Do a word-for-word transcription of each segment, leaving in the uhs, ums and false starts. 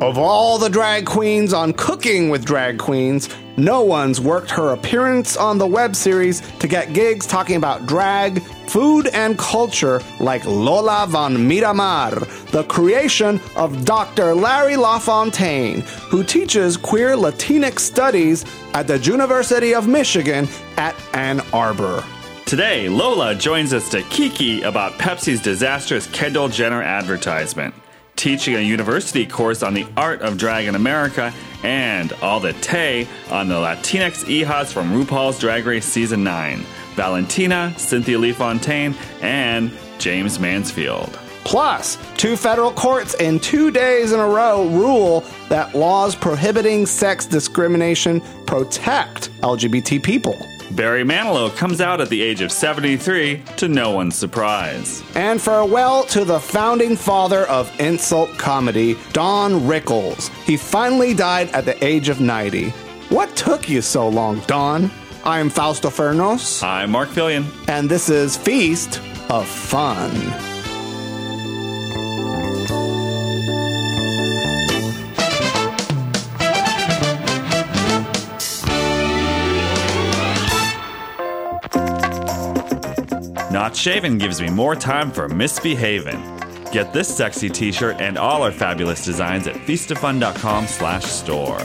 Of all the drag queens on Cooking with Drag Queens, no one's worked her appearance on the web series to get gigs talking about drag, food, and culture like Lola von Miramar, the creation of Doctor Larry LaFontaine, who teaches queer Latinx studies at the University of Michigan at Ann Arbor. Today, Lola joins us to kiki about Pepsi's disastrous Kendall Jenner advertisement, teaching a university course on the art of drag in America, and all the tea on the Latinx hijas from RuPaul's Drag Race Season nine, Valentina, Cynthia Lee Fontaine, and James Mansfield. Plus, two federal courts in two days in a row rule that laws prohibiting sex discrimination protect L G B T people. Barry Manilow comes out at the age of seventy-three, to no one's surprise. And farewell to the founding father of insult comedy, Don Rickles. He finally died at the age of ninety. What took you so long, Don? I'm Fausto Fernos. I'm Mark Fillion. And this is Feast of Fun. Not Shaven gives me more time for misbehaving. Get this sexy t-shirt and all our fabulous designs at feastoffun.com slash store.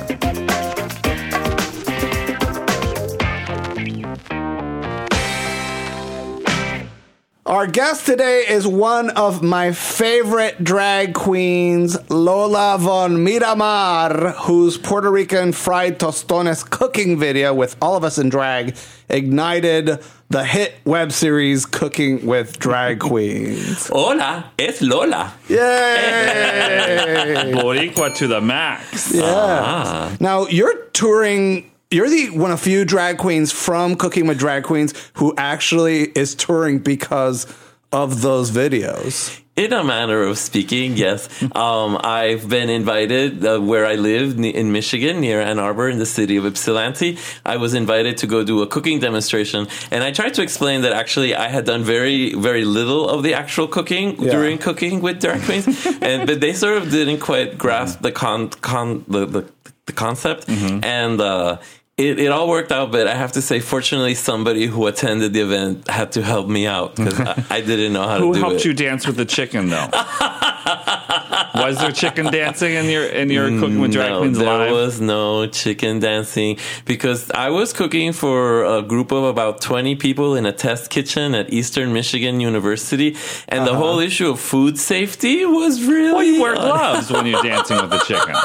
Our guest today is one of my favorite drag queens, Lola von Miramar, whose Puerto Rican fried tostones cooking video with all of us in drag ignited the hit web series Cooking with Drag Queens. Hola, es Lola. Yay! Boricua to the max. Yeah. Ah. Now, you're touring... You're the one of few drag queens from Cooking with Drag Queens who actually is touring because of those videos. In a manner of speaking, yes. Um, I've been invited uh, where I live in Michigan, near Ann Arbor, in the city of Ypsilanti. I was invited to go do a cooking demonstration, and I tried to explain that actually I had done very, very little of the actual cooking yeah. during Cooking with Drag Queens, and but they sort of didn't quite grasp the con, con the, the the concept, mm-hmm. and. Uh, It, it all worked out, but I have to say, fortunately, somebody who attended the event had to help me out because I, I didn't know how to do it. Who helped you dance with the chicken, though? Was there chicken dancing in your in your Cooking with Drag Queens live? There was no chicken dancing because I was cooking for a group of about twenty people in a test kitchen at Eastern Michigan University, and uh-huh. the whole issue of food safety was really... Well, you wear gloves when you're dancing with the chicken.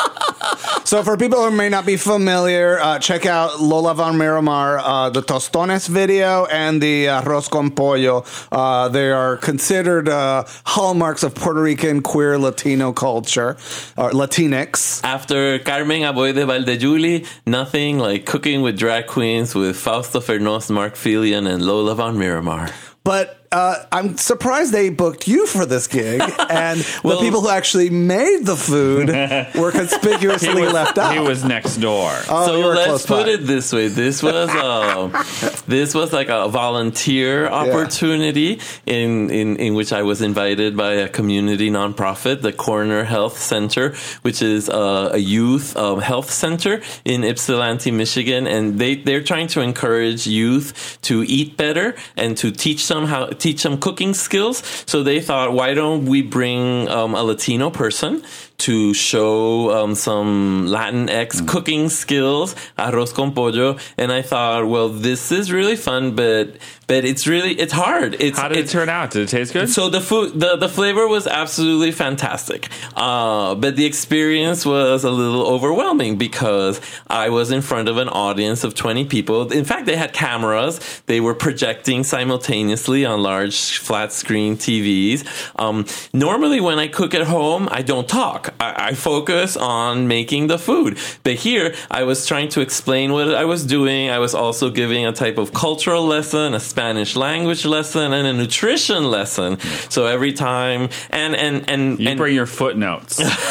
So for people who may not be familiar, uh, check out Lola von Miramar, uh, the Tostones video and the Arroz con Pollo. Uh, they are considered uh, hallmarks of Puerto Rican queer Latino culture, or Latinx. After Carmen Aboy de Valdejuli, nothing like Cooking with Drag Queens with Fausto Fernos, Mark Fillion, and Lola von Miramar. But uh, I'm surprised they booked you for this gig, and well, the people who actually made the food were conspicuously was, left out. He was next door. Oh, so let's put by. it this way: this was a, this was like a volunteer opportunity yeah. in, in in which I was invited by a community nonprofit, the Corner Health Center, which is a, a youth um, health center in Ypsilanti, Michigan, and they they're trying to encourage youth to eat better and to teach them how teach them cooking skills. So they thought, why don't we bring um, a Latino person to show um, some Latinx mm. cooking skills, arroz con pollo, and I thought, well, this is really fun, but but it's really it's hard. It's, How did it's, it turn out? Did it taste good? So the food, the, the flavor was absolutely fantastic, uh, but the experience was a little overwhelming because I was in front of an audience of twenty people. In fact, they had cameras. They were projecting simultaneously on large flat screen T Vs. Um, normally, when I cook at home, I don't talk. I, I focus on making the food. But here, I was trying to explain what I was doing. I was also giving a type of cultural lesson, a Spanish language lesson, and a nutrition lesson. So every time, and and and you and, bring your footnotes.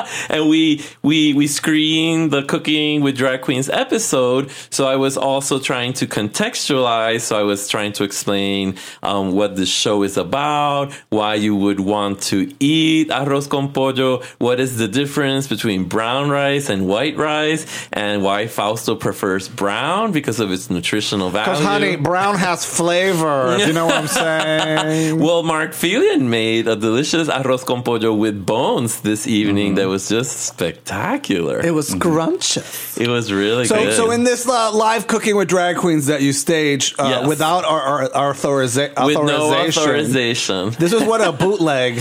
and we we we screened the Cooking with Drag Queens episode. So I was also trying to contextualize. So I was trying to explain um, what the show is about, why you would want to eat arroz con pollo, what is the difference between brown rice and white rice, and why Fausto prefers brown because of its nutritional value. Because, honey, brown has flavor. You know what I'm saying? Well, Mark Felian made a delicious arroz con pollo with bones this evening mm. that was just spectacular. It was scrumptious. It was really so, good. So in this uh, live Cooking with Drag Queens that you stage uh, yes. without our, our, our authoriza- with authorization. no authorization. This is what a bootleg.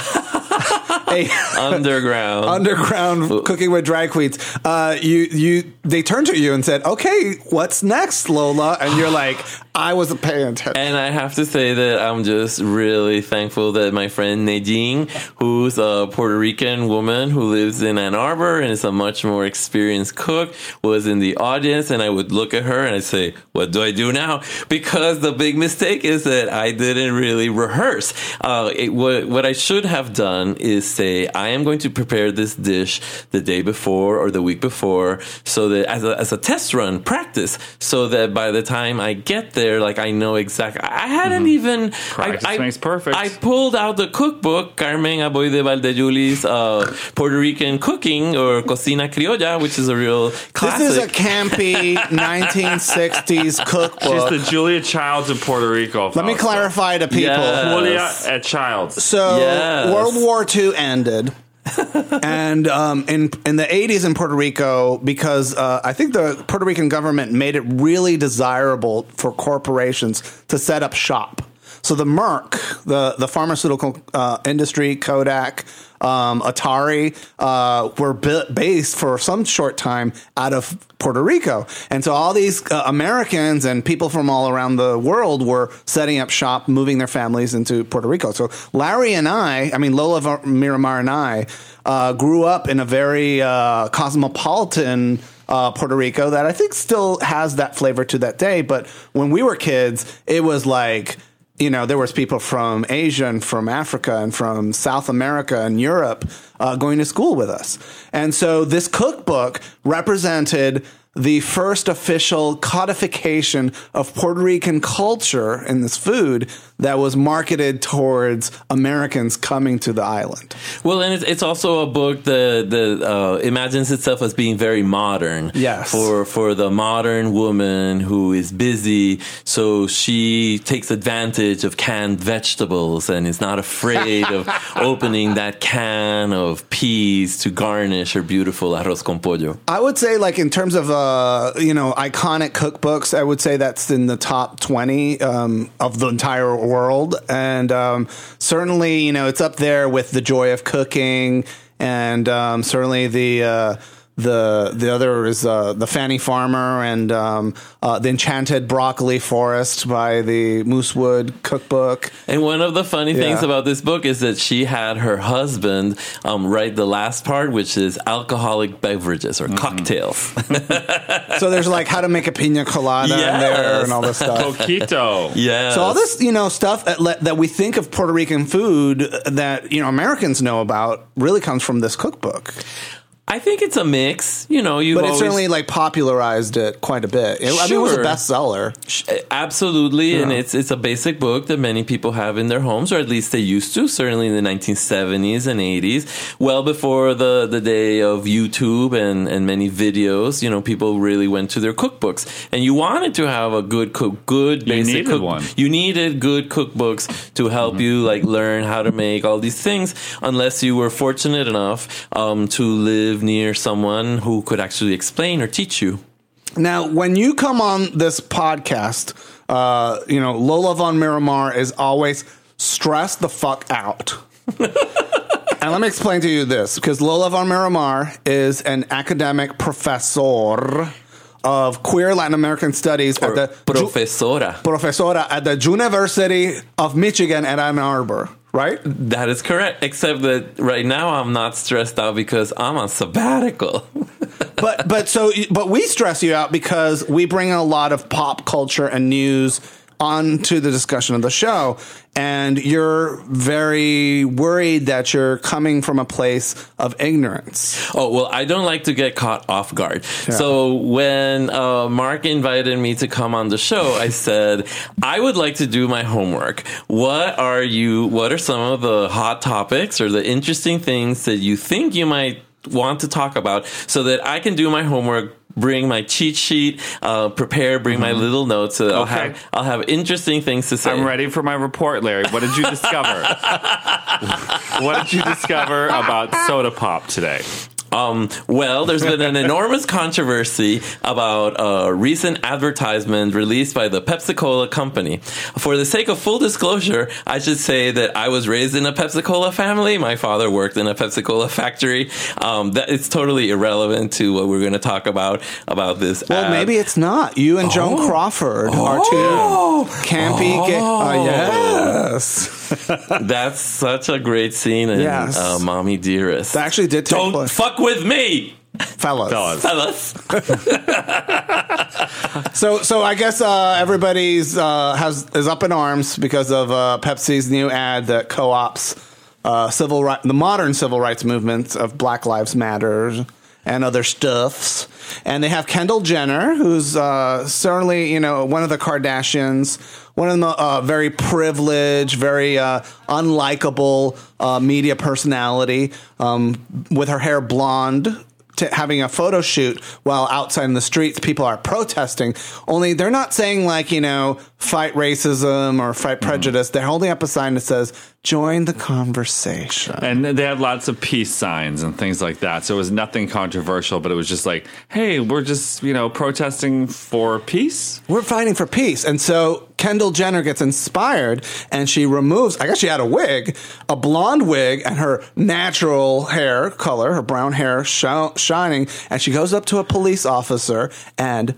a underground. Underground Cooking with Drag Queens. Uh, you, you, they turned to you and said, okay, what's next, Lola? And you're like, I wasn't paying attention. And I have to say that I'm just really thankful that my friend Nadine, who's a Puerto Rican woman who lives in Ann Arbor and is a much more experienced cook, was in the audience. And I would look at her and I'd say, what do I do now? Because the big mistake is that I didn't really rehearse. Uh, it, what, what I should have done is say, I am going to prepare this dish the day before or the week before, so that as a, as a test run, practice, so that by the time I get there, like I know exactly. I hadn't mm-hmm. even. Practice I, I, makes perfect. I pulled out the cookbook, Carmen Aboy de Valdejuli's uh, Puerto Rican cooking or Cocina Criolla, which is a real classic. This is a campy nineteen sixties cookbook. She's the Julia Childs of Puerto Rico. Let me clarify to people. Yes. Julia at Childs. So yes. World War Two ended. and um, in in the eighties in Puerto Rico, because uh, I think the Puerto Rican government made it really desirable for corporations to set up shop. So the Merck, the the pharmaceutical uh, industry, Kodak, um, Atari, uh, were b- based for some short time out of Puerto Rico. And so all these uh, Americans and people from all around the world were setting up shop, moving their families into Puerto Rico. So Larry and I, I mean, Lola Miramar and I, uh, grew up in a very uh, cosmopolitan uh, Puerto Rico that I think still has that flavor to that day. But when we were kids, it was like, you know, there was people from Asia and from Africa and from South America and Europe uh, going to school with us. And so this cookbook represented the first official codification of Puerto Rican culture in this food that was marketed towards Americans coming to the island. Well, and it's, it's also a book that, that uh, imagines itself as being very modern. Yes. For, for the modern woman who is busy. So she takes advantage of canned vegetables and is not afraid of opening that can of peas to garnish her beautiful arroz con pollo. I would say, like, in terms of, uh, you know, iconic cookbooks, I would say that's in the top twenty um, of the entire world. And um, certainly, you know, it's up there with The Joy of Cooking, and um, certainly the uh, the the other is uh, The Fanny Farmer, and um, uh, The Enchanted Broccoli Forest by the Moosewood Cookbook. And one of the funny Yeah. things about this book is that she had her husband um, write the last part, which is alcoholic beverages or mm-hmm. cocktails. So there's like how to make a pina colada Yes. in there and all this stuff. Coquito. Yeah. So all this, you know, stuff that, le- that we think of Puerto Rican food that, you know, Americans know about really comes from this cookbook. I think it's a mix. You know, you But it always... certainly like popularized it quite a bit. It, I mean, it was a Sure. bestseller. Absolutely, Yeah. and it's it's a basic book that many people have in their homes, or at least they used to, certainly in the nineteen seventies and eighties, well before the, the day of YouTube and, and many videos. You know, people really went to their cookbooks, and you wanted to have a good cook, good You basic needed cook. one. You needed good cookbooks to help Mm-hmm. you like learn how to make all these things, unless you were fortunate enough um, to live near someone who could actually explain or teach you. Now, when you come on this podcast, uh, you know, Lola von Miramar is always stressed the fuck out. And let me explain to you this, because Lola von Miramar is an academic professor of queer Latin American studies Or at the profesora. professora at the University of Michigan at Ann Arbor, right? That is correct, except that right now I'm not stressed out because I'm on sabbatical. But but so but we stress you out because we bring a lot of pop culture and news onto the discussion of the show. And you're very worried that you're coming from a place of ignorance. Oh, well, I don't like to get caught off guard. Yeah. So when uh, Mark invited me to come on the show, I said, I would like to do my homework. What are you, what are some of the hot topics or the interesting things that you think you might want to talk about so that I can do my homework, bring my cheat sheet, uh, prepare, bring mm-hmm. my little notes so that okay. I'll have I'll have interesting things to say. I'm ready for my report, Larry. What did you discover? What did you discover about soda pop today? Um, well, there's been an enormous controversy about a recent advertisement released by the Pepsi-Cola company. For the sake of full disclosure, I should say that I was raised in a Pepsi-Cola family. My father worked in a Pepsi-Cola factory. Um, that it's totally irrelevant to what we're going to talk about about this. Well, ad. Maybe it's not. You and Joan oh. Crawford oh. are two campy. Oh. Ga- oh, yes. That's such a great scene in yes. uh, Mommy Dearest. That actually did take Don't place. fuck with me, fellas. Fellas. fellas. so, so I guess uh, everybody's uh, has is up in arms because of uh, Pepsi's new ad that co-ops uh, civil right, the modern civil rights movement of Black Lives Matter and other stuffs. And they have Kendall Jenner, who's uh, certainly, you know, one of the Kardashians, one of the uh, very privileged, very uh, unlikable uh, media personality, um, with her hair blonde, t- having a photo shoot while outside in the streets, people are protesting. Only they're not saying, like, you know, fight racism or fight prejudice. Mm. They're holding up a sign that says, join the conversation. And they had lots of peace signs and things like that. So it was nothing controversial, but it was just like, hey, we're just, you know, protesting for peace. We're fighting for peace. And so Kendall Jenner gets inspired and she removes, I guess she had a wig, a blonde wig, and her natural hair color, her brown hair sh- shining. And she goes up to a police officer and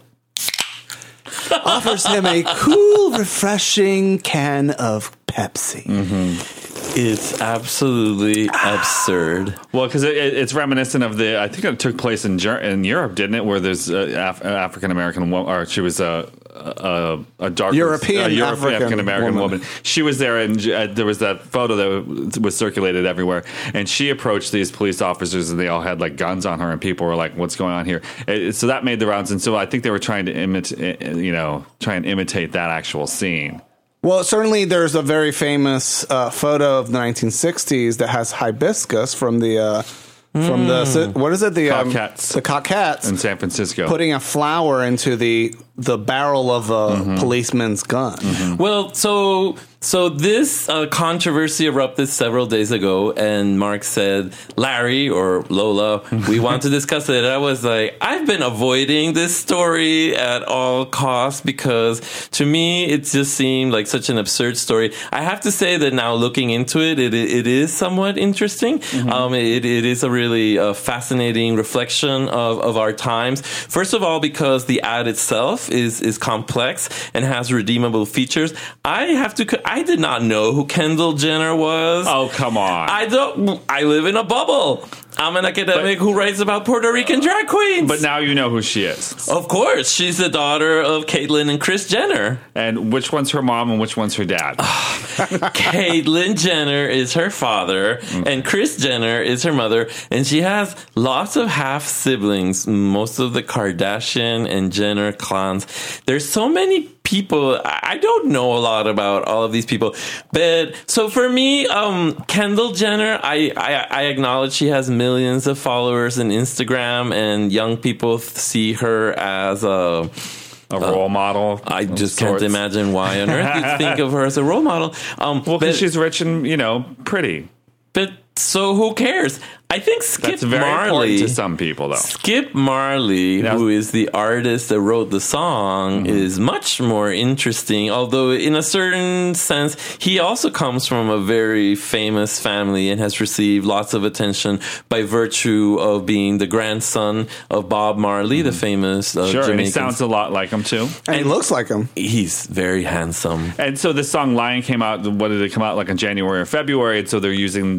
offers him a cool, refreshing can of Pepsi. Mm-hmm. It's absolutely absurd. Well, because it, it, it's reminiscent of the, I think it took place in in Europe, didn't it? Where there's an Af- African American woman, or she was a a, a dark European, a European African American woman. woman. She was there, and uh, there was that photo that was circulated everywhere. And she approached these police officers, and they all had like guns on her, and people were like, "What's going on here?" It, so that made the rounds, and so I think they were trying to imitate, you know, try and imitate that actual scene. Well, certainly there's a very famous uh, photo of the nineteen sixties that has hibiscus from the uh, from mm. the what is it the Coquettes. Um, the Coquettes in San Francisco, putting a flower into the the barrel of a mm-hmm. policeman's gun. Mm-hmm. Well, so so this uh, controversy erupted several days ago, and Mark said, "Larry or Lola, we want to discuss it." I was like, "I've been avoiding this story at all costs because to me it just seemed like such an absurd story." I have to say that now looking into it, it it is somewhat interesting. Mm-hmm. Um, it it is a really uh, fascinating reflection of of our times. First of all, because the ad itself is is complex and has redeemable features. I have to. I did not know who Kendall Jenner was. Oh, come on! I don't. I live in a bubble. I'm an academic but, who writes about Puerto Rican drag queens. But now you know who she is. Of course, she's the daughter of Caitlyn and Kris Jenner. And which one's her mom and which one's her dad? Caitlyn Jenner is her father, mm. and Kris Jenner is her mother. And she has lots of half siblings. Most of the Kardashian and Jenner clans. There's so many people. I don't know a lot about all of these people, but so for me, um, Kendall Jenner, I, I, I acknowledge she has millions of followers on Instagram, and young people see her as a a role uh, model. I just sorts. can't imagine why on earth you'd think of her as a role model. Um, well, because she's rich and, you know, pretty. But so who cares? I think Skip That's very Marley, important to some people, though. Skip Marley, now, who is the artist that wrote the song, mm-hmm. is much more interesting. Although, in a certain sense, he also comes from a very famous family and has received lots of attention by virtue of being the grandson of Bob Marley, mm-hmm. the famous uh, Sure, Jamaican. And he sounds a lot like him, too. And, and he looks like him. He's very handsome. And so the song Lion came out, what did it come out, like in January or February? And so they're using this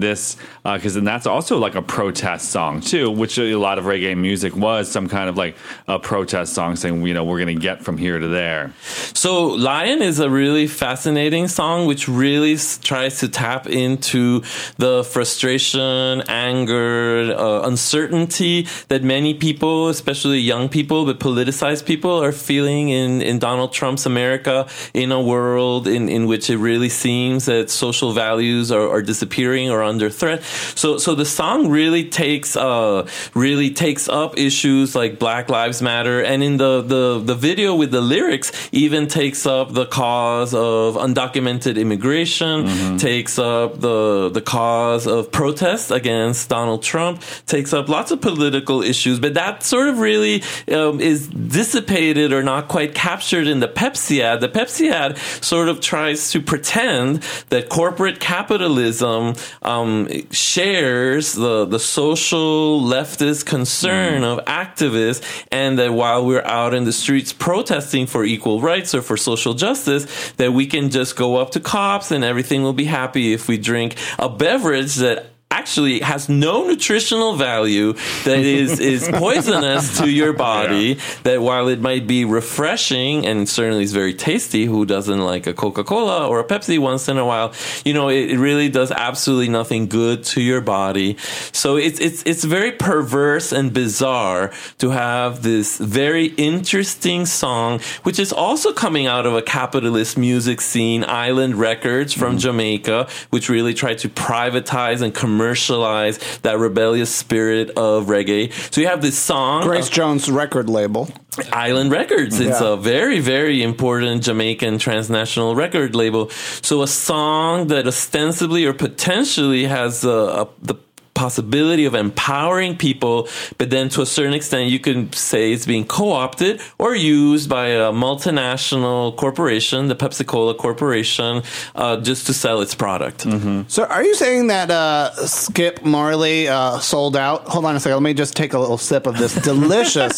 because then that's also like a protest song too, which a lot of reggae music was some kind of like a protest song saying, you know, we're going to get from here to there. So Lion is a really fascinating song, which really s- tries to tap into the frustration, anger, uh, uncertainty that many people, especially young people, but politicized people, are feeling in, in Donald Trump's America, in a world in, in which it really seems that social values are, are disappearing or under threat. So, so the song really takes, uh, really takes up issues like Black Lives Matter, and in the, the, the video with the lyrics even takes up the cause of undocumented immigration, mm-hmm. takes up the, the cause of protests against Donald Trump, takes up lots of political issues, but that sort of really um, is dissipated or not quite captured in the Pepsi ad. The Pepsi ad sort of tries to pretend that corporate capitalism um, shares the, the social leftist concern mm. of activists, and that while we're out in the streets protesting for equal rights or for social justice, that we can just go up to cops and everything will be happy if we drink a beverage that actually has no nutritional value, that is is poisonous to your body, yeah. that while it might be refreshing and certainly is very tasty, who doesn't like a Coca-Cola or a Pepsi once in a while, you know, it, it really does absolutely nothing good to your body. So it's it's it's very perverse and bizarre to have this very interesting song, which is also coming out of a capitalist music scene, Island Records from mm-hmm. Jamaica, which really tried to privatize and commercialize commercialize that rebellious spirit of reggae. So you have this song, Grace uh, Jones record label, Island Records. It's yeah. a very, very important Jamaican transnational record label. So a song that ostensibly or potentially has a, a, the possibility of empowering people, but then to a certain extent you can say it's being co-opted or used by a multinational corporation, the Pepsi-Cola Corporation, uh, just to sell its product. Mm-hmm. So are you saying that uh, Skip Marley uh, sold out? Hold on a second. Let me just take a little sip of this delicious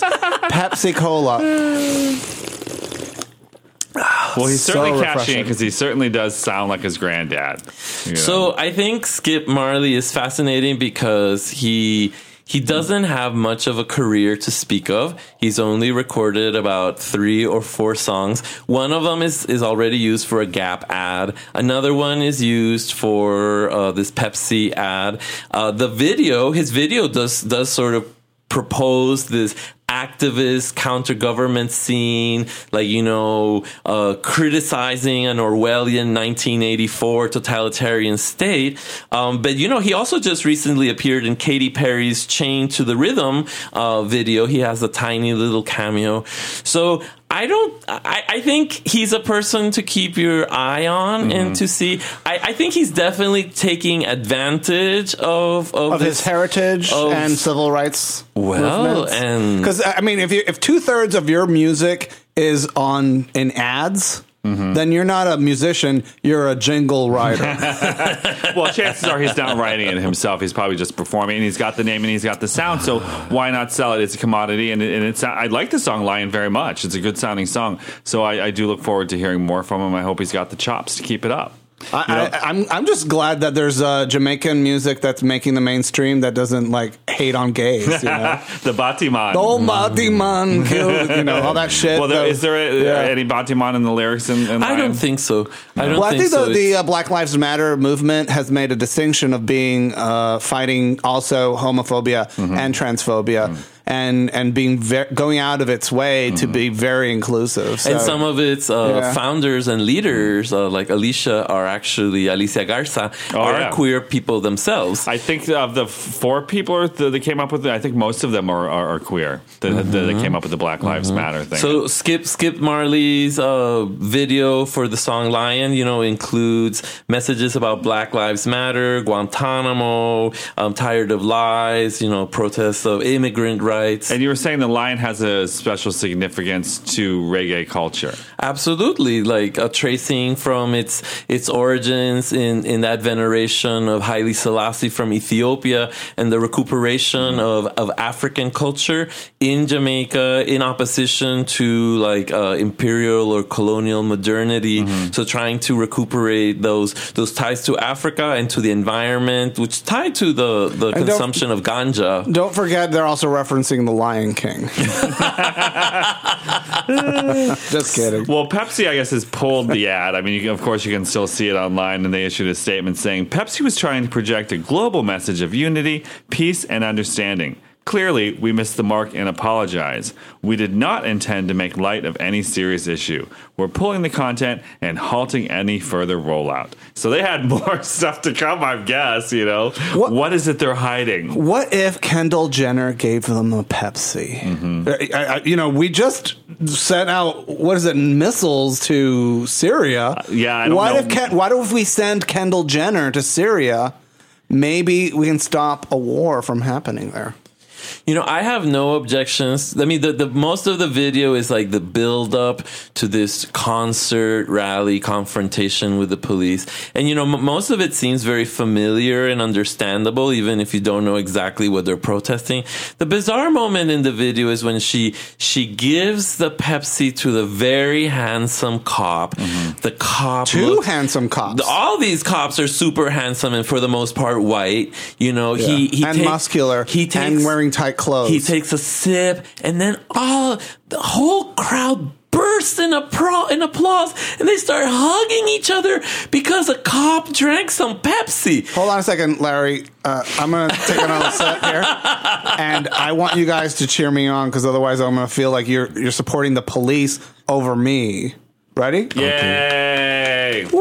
Pepsi-Cola. Well, he's certainly so cashing in because he certainly does sound like his granddad. You know? So I think Skip Marley is fascinating because he he doesn't have much of a career to speak of. He's only recorded about three or four songs. One of them is, is already used for a Gap ad. Another one is used for uh, this Pepsi ad. Uh, the video, his video does does sort of propose this activist counter-government scene, like, you know, uh, criticizing an Orwellian nineteen eighty-four totalitarian state. Um, but, you know, he also just recently appeared in Katy Perry's Chained to the Rhythm uh, video. He has a tiny little cameo. So I don't, I, I think he's a person to keep your eye on mm-hmm. and to see. I, I think he's definitely taking advantage of, of, of this, his heritage of, and civil rights. Well, movements. and because I mean, if you, if two thirds of your music is on in ads, mm-hmm. then you're not a musician, you're a jingle writer. Well, chances are he's not writing it himself. He's probably just performing, and he's got the name and he's got the sound. So why not sell it? It's a commodity, and, and it's. I like the song Lion very much. It's a good sounding song. So I, I do look forward to hearing more from him. I hope he's got the chops to keep it up. I, you know? I, I'm I'm just glad that there's uh, Jamaican music that's making the mainstream that doesn't like hate on gays. You know? The Batiman, oh Batiman, kill, you know all that shit. Well, there, though. is there a, yeah. any Batiman in the lyrics? In, in I don't think so. I don't well, think I think so. the, the uh, Black Lives Matter movement has made a distinction of being uh, fighting also homophobia mm-hmm. and transphobia. Mm-hmm. And and being ver- going out of its way mm-hmm. to be very inclusive, so, and some of its uh, yeah. founders and leaders, uh, like Alicia, are actually Alicia Garza, oh, are yeah. queer people themselves. I think of the four people that came up with it, I think most of them are, are, are queer. That, mm-hmm. that came up with the Black Lives mm-hmm. Matter thing. So Skip Skip Marley's uh, video for the song Lion, you know, includes messages about Black Lives Matter, Guantanamo, um, tired of lies, you know, protests of immigrant rights. rights. And you were saying the lion has a special significance to reggae culture. Absolutely, like a tracing from its its origins in, in that veneration of Haile Selassie from Ethiopia and the recuperation of, of African culture in Jamaica in opposition to like uh, imperial or colonial modernity. Mm-hmm. So trying to recuperate those those ties to Africa and to the environment, which tied to the, the consumption of ganja. Don't forget, they're also referencing the Lion King. Just kidding. Well, Pepsi, I guess, has pulled the ad. I mean, you can, of course, you can still see it online, and they issued a statement saying Pepsi was trying to project a global message of unity, peace, and understanding. Clearly, we missed the mark and apologize. We did not intend to make light of any serious issue. We're pulling the content and halting any further rollout. So they had more stuff to come, I guess, you know. What, what is it they're hiding? What if Kendall Jenner gave them a Pepsi? Mm-hmm. I, I, you know, we just sent out, what is it, missiles to Syria. Uh, yeah, I don't what know. If Ken, what if we send Kendall Jenner to Syria? Maybe we can stop a war from happening there. You know, I have no objections. I mean, the, the most of the video is like the build up to this concert rally confrontation with the police. And, you know, m- most of it seems very familiar and understandable, even if you don't know exactly what they're protesting. The bizarre moment in the video is when she she gives the Pepsi to the very handsome cop. Mm-hmm. The cop Two looks, handsome cops. All these cops are super handsome and for the most part white. You know, yeah. he, he and take, muscular he takes, and wearing tight clothes. He takes a sip, and then all the whole crowd bursts in, appro- in applause, and they start hugging each other because a cop drank some Pepsi. Hold on a second, Larry. Uh, I'm going to take another sip here, and I want you guys to cheer me on because otherwise I'm going to feel like you're you're supporting the police over me. Ready? Yay! Okay. Woo!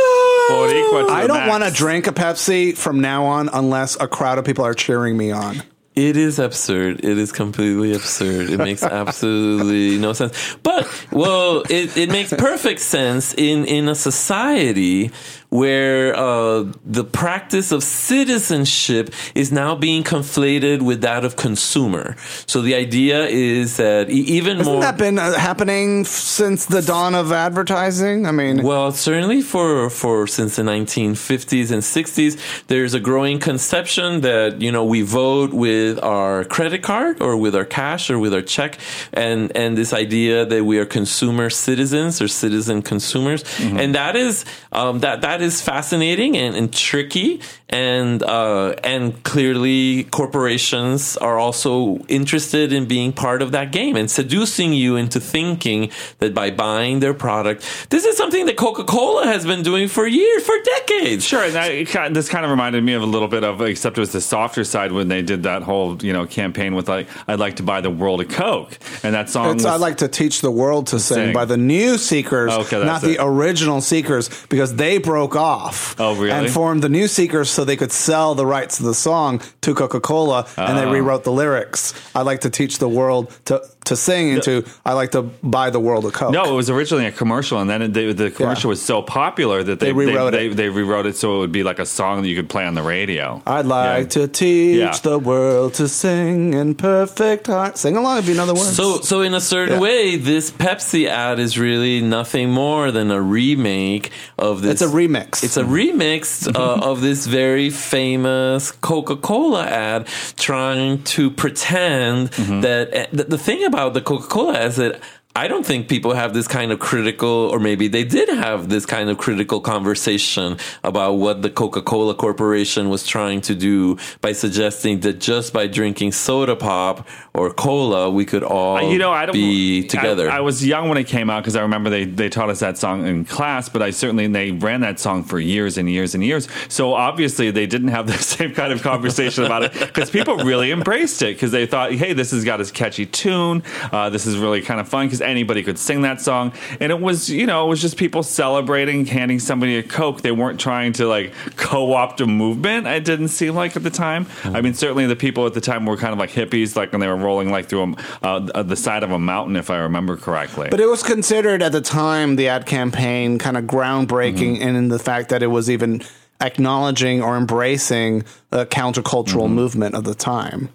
I don't want to drink a Pepsi from now on unless a crowd of people are cheering me on. It is absurd. It is completely absurd. It makes absolutely no sense. But, well, it, it makes perfect sense in, in a society where uh, the practice of citizenship is now being conflated with that of consumer. So the idea is that e- even Hasn't more... Hasn't that been uh, happening f- since the dawn of advertising? I mean... Well, certainly for, for since the nineteen fifties and sixties, there's a growing conception that, you know, we vote with our credit card or with our cash or with our check. And, and this idea that we are consumer citizens or citizen consumers. Mm-hmm. And that is, um, that, that is fascinating and, and tricky, and uh, and clearly corporations are also interested in being part of that game and seducing you into thinking that by buying their product, this is something that Coca-Cola has been doing for years, for decades. Sure, and that, this kind of reminded me of a little bit of, except it was the softer side when they did that whole you know campaign with like I'd like to buy the world a Coke, and that song. It's was, I'd like to teach the world to sing, sing. by the New Seekers, okay, not it. the original Seekers, because they broke off. Oh, really? And formed the New Seekers so they could sell the rights to the song to Coca-Cola, oh. and they rewrote the lyrics. I'd like to teach the world to to sing into I like to buy the world a Coke. No, it was originally a commercial, and then it, they, the commercial yeah. was so popular that they, they rewrote they, it. They, they rewrote it so it would be like a song that you could play on the radio. I'd like yeah. to teach yeah. the world to sing in perfect heart. Sing along if you know the words. So, so in a certain yeah. way, this Pepsi ad is really nothing more than a remake of this. It's a remix. It's a remix uh, of this very famous Coca-Cola ad, trying to pretend mm-hmm. that uh, the, the thing about the Coca-Cola is that I don't think people have this kind of critical, or maybe they did have this kind of critical conversation about what the Coca-Cola Corporation was trying to do by suggesting that just by drinking soda pop or cola, we could all you know, I don't, be together. I, I was young when it came out because I remember they, they taught us that song in class, but I certainly, they ran that song for years and years and years. So obviously they didn't have the same kind of conversation about it because people really embraced it because they thought, hey, this has got this catchy tune. Uh, this is really kind of fun because anybody could sing that song, and it was you know it was just people celebrating, handing somebody a Coke. They weren't trying to like co-opt a movement. It didn't seem like at the time. Mm-hmm. I mean, certainly the people at the time were kind of like hippies, like when they were rolling like through a, uh, the side of a mountain, if I remember correctly. But it was considered at the time, the ad campaign, kind of groundbreaking, mm-hmm. and in the fact that it was even acknowledging or embracing the countercultural mm-hmm. movement of the time.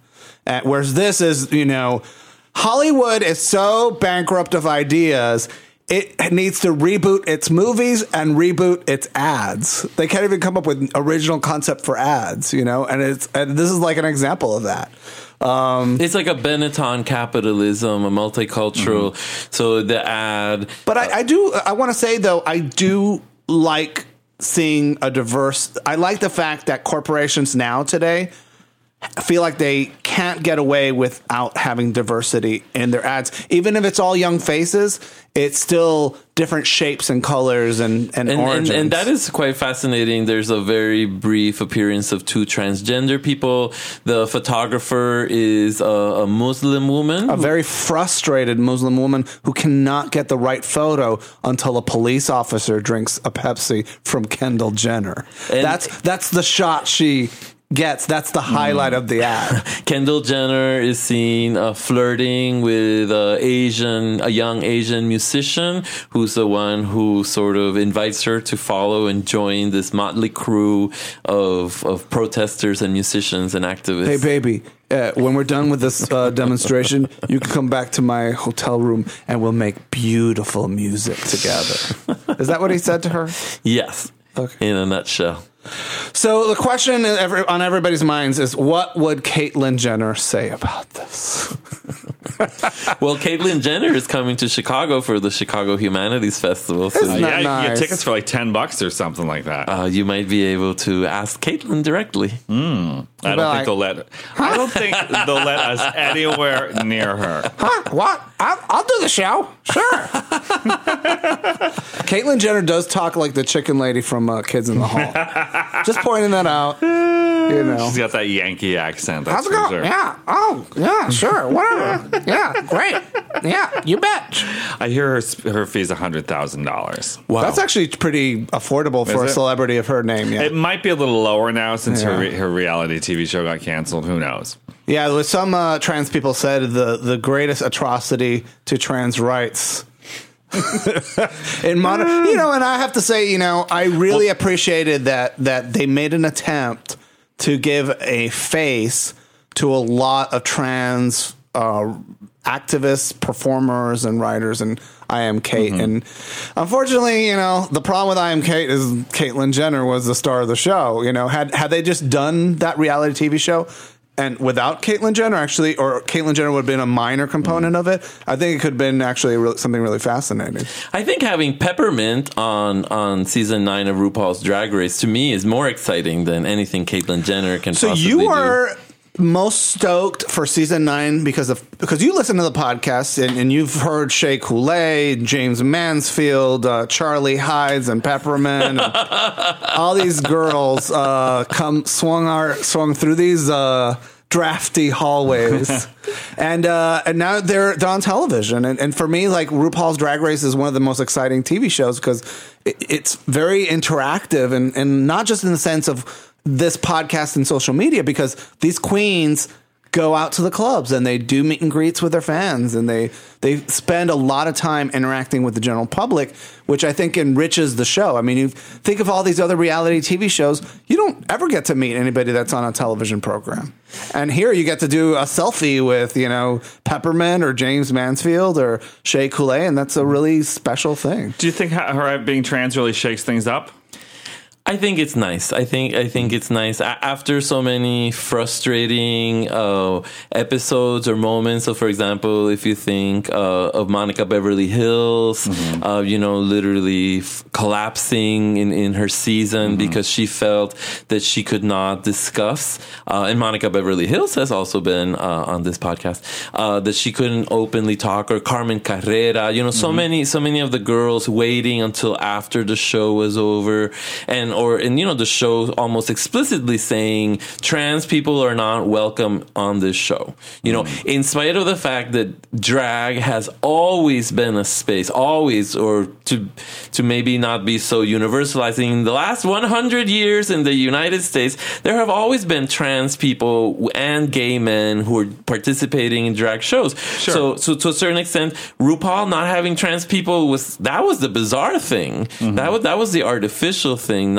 Uh, whereas this is, you know, Hollywood is so bankrupt of ideas. It needs to reboot its movies and reboot its ads. They can't even come up with original concept for ads, you know, and it's and this is like an example of that. Um, it's like a Benetton capitalism, a multicultural. Mm-hmm. So the ad, but I, I do. I want to say though, I do like seeing a diverse. I like the fact that corporations now today feel like they can't get away without having diversity in their ads. Even if it's all young faces, it's still different shapes and colors and, and, and origins. And, and that is quite fascinating. There's a very brief appearance of two transgender people. The photographer is a, a Muslim woman. A very frustrated Muslim woman who cannot get the right photo until a police officer drinks a Pepsi from Kendall Jenner. And that's that's the shot she gets. That's the highlight mm. of the ad. Kendall Jenner is seen uh, flirting with uh, Asian, a young Asian musician who's the one who sort of invites her to follow and join this motley crew of of protesters and musicians and activists. Hey, baby. Uh, when we're done with this uh, demonstration, you can come back to my hotel room and we'll make beautiful music together. Is that what he said to her? Yes. Okay. In a nutshell. So the question on everybody's minds is, what would Caitlyn Jenner say about this? Well, Caitlyn Jenner is coming to Chicago for the Chicago Humanities Festival. So uh, yeah, nice? You get tickets for like ten bucks or something like that. Uh, you might be able to ask Caitlyn directly. Mm. I don't like, think they'll let. I don't think they'll let us anywhere near her. Huh? What? I'll, I'll do the show. Sure. Caitlyn Jenner does talk like the chicken lady from uh, Kids in the Hall. Just pointing that out. You know, she's got that Yankee accent. How's it going? Sure. Yeah. Oh, yeah. Sure. Whatever. Yeah. Great. Yeah. You bet. I hear her her fee's a hundred thousand dollars. Wow. That's actually pretty affordable for Is a celebrity of her name. Yeah. It might be a little lower now since yeah. her her reality T V show got canceled. Who knows? Yeah. Some uh, trans people said the the greatest atrocity to trans rights. In modern, you know, and I have to say, you know, I really well, appreciated that that they made an attempt to give a face to a lot of trans uh, activists, performers, and writers. And I Am Kate. Mm-hmm. And unfortunately, you know, the problem with I Am Kate is Caitlyn Jenner was the star of the show. You know, had had they just done that reality T V show. And without Caitlyn Jenner, actually, or Caitlyn Jenner would have been a minor component of it, I think it could have been actually re- something really fascinating. I think having Peppermint on on season nine of RuPaul's Drag Race, to me, is more exciting than anything Caitlyn Jenner can so possibly do. So you do. are most stoked for season nine because of because you listen to the podcast and, and you've heard Shea Coulee, James Mansfield, uh, Charlie Hides, and Peppermint, and all these girls uh, come swung our swung through these uh, drafty hallways, and uh, and now they're, they're on television. And, and for me, like RuPaul's Drag Race is one of the most exciting T V shows because it, it's very interactive and and not just in the sense of this podcast and social media, because these queens go out to the clubs and they do meet and greets with their fans and they they spend a lot of time interacting with the general public, which I think enriches the show. I mean, you think of all these other reality T V shows, you don't ever get to meet anybody that's on a television program. And here you get to do a selfie with, you know, Peppermint or James Mansfield or Shea Coulee, and that's a really special thing. Do you think her being trans really shakes things up? I think it's nice. I think I think it's nice after so many frustrating uh, episodes or moments. So, for example, if you think uh, of Monica Beverly Hills, mm-hmm. uh, you know, literally f- collapsing in, in her season mm-hmm. because she felt that she could not discuss. Uh, and Monica Beverly Hills has also been uh, on this podcast uh, that she couldn't openly talk. Or Carmen Carrera, you know, so mm-hmm. many so many of the girls waiting until after the show was over. And or and you know the show almost explicitly saying trans people are not welcome on this show. You know, mm. in spite of the fact that drag has always been a space, always, or to to maybe not be so universalizing. In the last one hundred years in the United States, there have always been trans people and gay men who are participating in drag shows. Sure. So, so to a certain extent, RuPaul not having trans people was that was the bizarre thing. Mm-hmm. That was that was the artificial thing.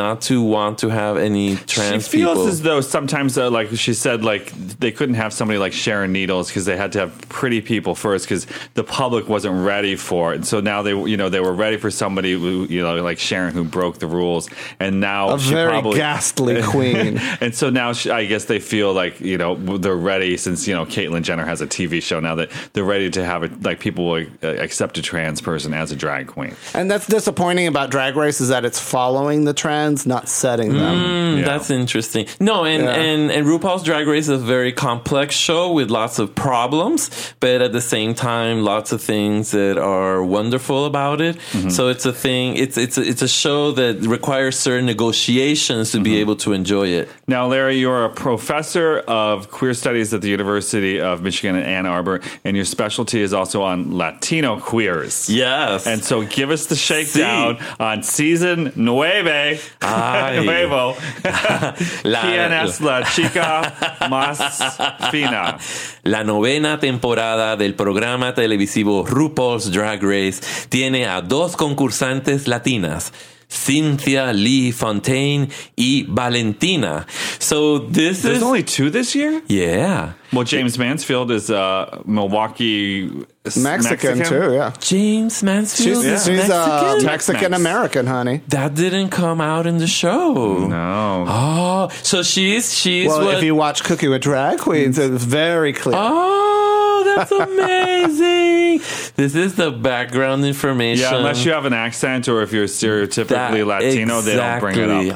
not to want to have any trans She feels people. as though sometimes, uh, like she said, like they couldn't have somebody like Sharon Needles because they had to have pretty people first because the public wasn't ready for it. And so now they, you know, they were ready for somebody, who, you know, like Sharon who broke the rules, and now A she very probably, ghastly queen. And so now she, I guess they feel like, you know, they're ready since, you know, Caitlyn Jenner has a T V show now that they're ready to have it, like people will uh, accept a trans person as a drag queen. And that's disappointing about Drag Race is that it's following the trends, not setting them. Mm, Yeah. That's interesting. No, and, Yeah. and, and RuPaul's Drag Race is a very complex show with lots of problems, but at the same time, lots of things that are wonderful about it. Mm-hmm. So it's a thing. It's it's a, it's a show that requires certain negotiations to Mm-hmm. be able to enjoy it. Now, Larry, you're a professor of queer studies at the University of Michigan in Ann Arbor, and your specialty is also on Latino queers. Yes. And so give us the shakedown on season nueve. Ay. Nuevo. La- ¿Quién es la chica más fina? La novena temporada del programa televisivo RuPaul's Drag Race tiene a dos concursantes latinas, Cynthia Lee Fontaine y Valentina. So this There's is only two this year? yeah. Well, James Mansfield is uh, Milwaukee Mexican, too, yeah. James Mansfield She's, is she's uh, Mexican. Mexican American, honey. That didn't come out in the show. No. Oh, so she's she's Well, what? if you watch Cooking with Drag Queens, it's very clear. Oh, that's amazing. This is the background information. Yeah, unless you have an accent or if you're stereotypically That- Latino, they don't bring it exactly. up.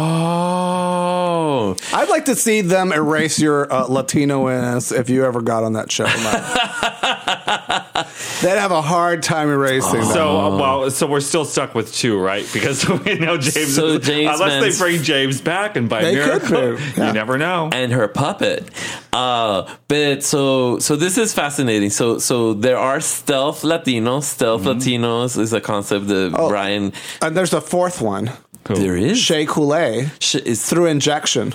Oh. I'd like to see them erase your uh, Latino-ness if you ever got on that show. They'd have a hard time erasing that. So, uh, well, so we're still stuck with two, right? Because we know James. So is, James unless Mans- they bring James back, and by They could miracle, do, yeah. you never know. And her puppet. Uh, but so so this is fascinating. So so there are stealth Latinos. Stealth Mm-hmm. Latinos is a concept that Oh. Brian. And there's a fourth one. There is. Shea Coulee Sh- is through injection.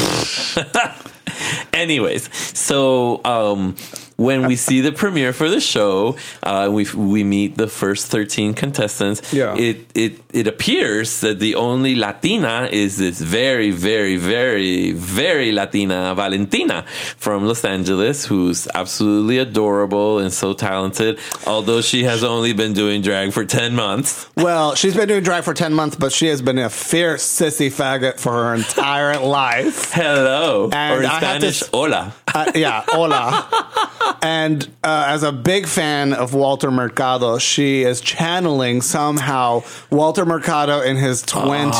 Anyways, so um, when we see the premiere for the show, uh, we we meet the first thirteen contestants. Yeah. It it it appears that the only Latina is this very very very very Latina Valentina from Los Angeles, who's absolutely adorable and so talented. Although she has only been doing drag for ten months. Well, she's been doing drag for ten months, but she has been a fierce sissy faggot for her entire life. Hello, And or in I have to Spanish, s- hola. Uh, yeah, hola. And uh, as a big fan of Walter Mercado, she is channeling somehow Walter Mercado in his twenties.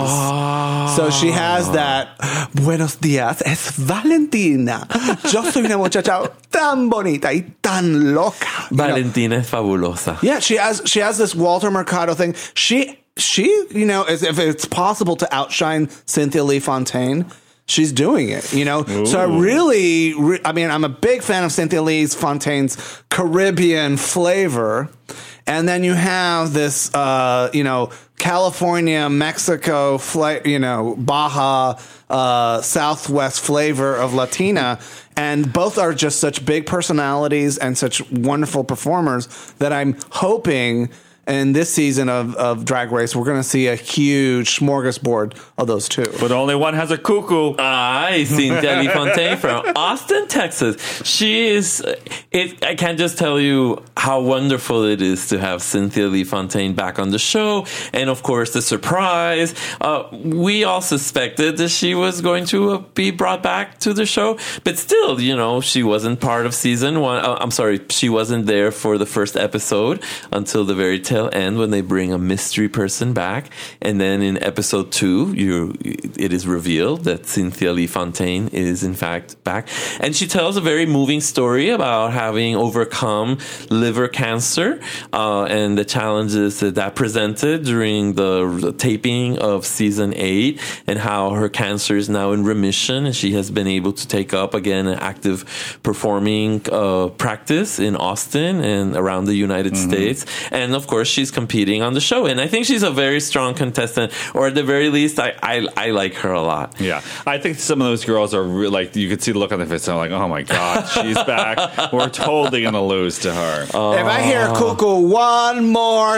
So she has that, buenos días, es Valentina. Yo soy una muchacha tan bonita y tan loca. You know? Valentina es fabulosa. Yeah, she has she has this Walter Mercado thing. She she you know, as if it's possible to outshine Cynthia Lee Fontaine, she's doing it. You know, so I really, re- I mean, I'm a big fan of Cynthia Lee Fontaine's Caribbean flavor, and then you have this, uh, you know, California, Mexico, fla- you know, Baja, uh, Southwest flavor of Latina. And both are just such big personalities and such wonderful performers that I'm hoping in this season of, of Drag Race, we're going to see a huge smorgasbord of those two. But only one has a cuckoo. Hi, Cynthia Lee Fontaine from Austin, Texas. She is, it, I can't just tell you how wonderful it is to have Cynthia Lee Fontaine back on the show. And of course, the surprise. Uh, we all suspected that she was going to uh, be brought back to the show. But still, you know, she wasn't part of season one. Uh, I'm sorry, she wasn't there for the first episode until the very tail end when they bring a mystery person back. And then in episode two, you it is revealed that Cynthia Lee Fontaine is in fact back. And she tells a very moving story about having overcome liver cancer uh, and the challenges that that presented during the taping of season eight, and how her cancer is now in remission and she has been able to take up again an active performing uh, practice in Austin and around the United States. And of course, course, she's competing on the show. And I think she's a very strong contestant, or at the very least, I, I, I like her a lot. Yeah. I think some of those girls are re- like, you could see the look on their face. And I'm like, oh my God, she's back. We're totally going to lose to her. Oh. If I hear cuckoo one more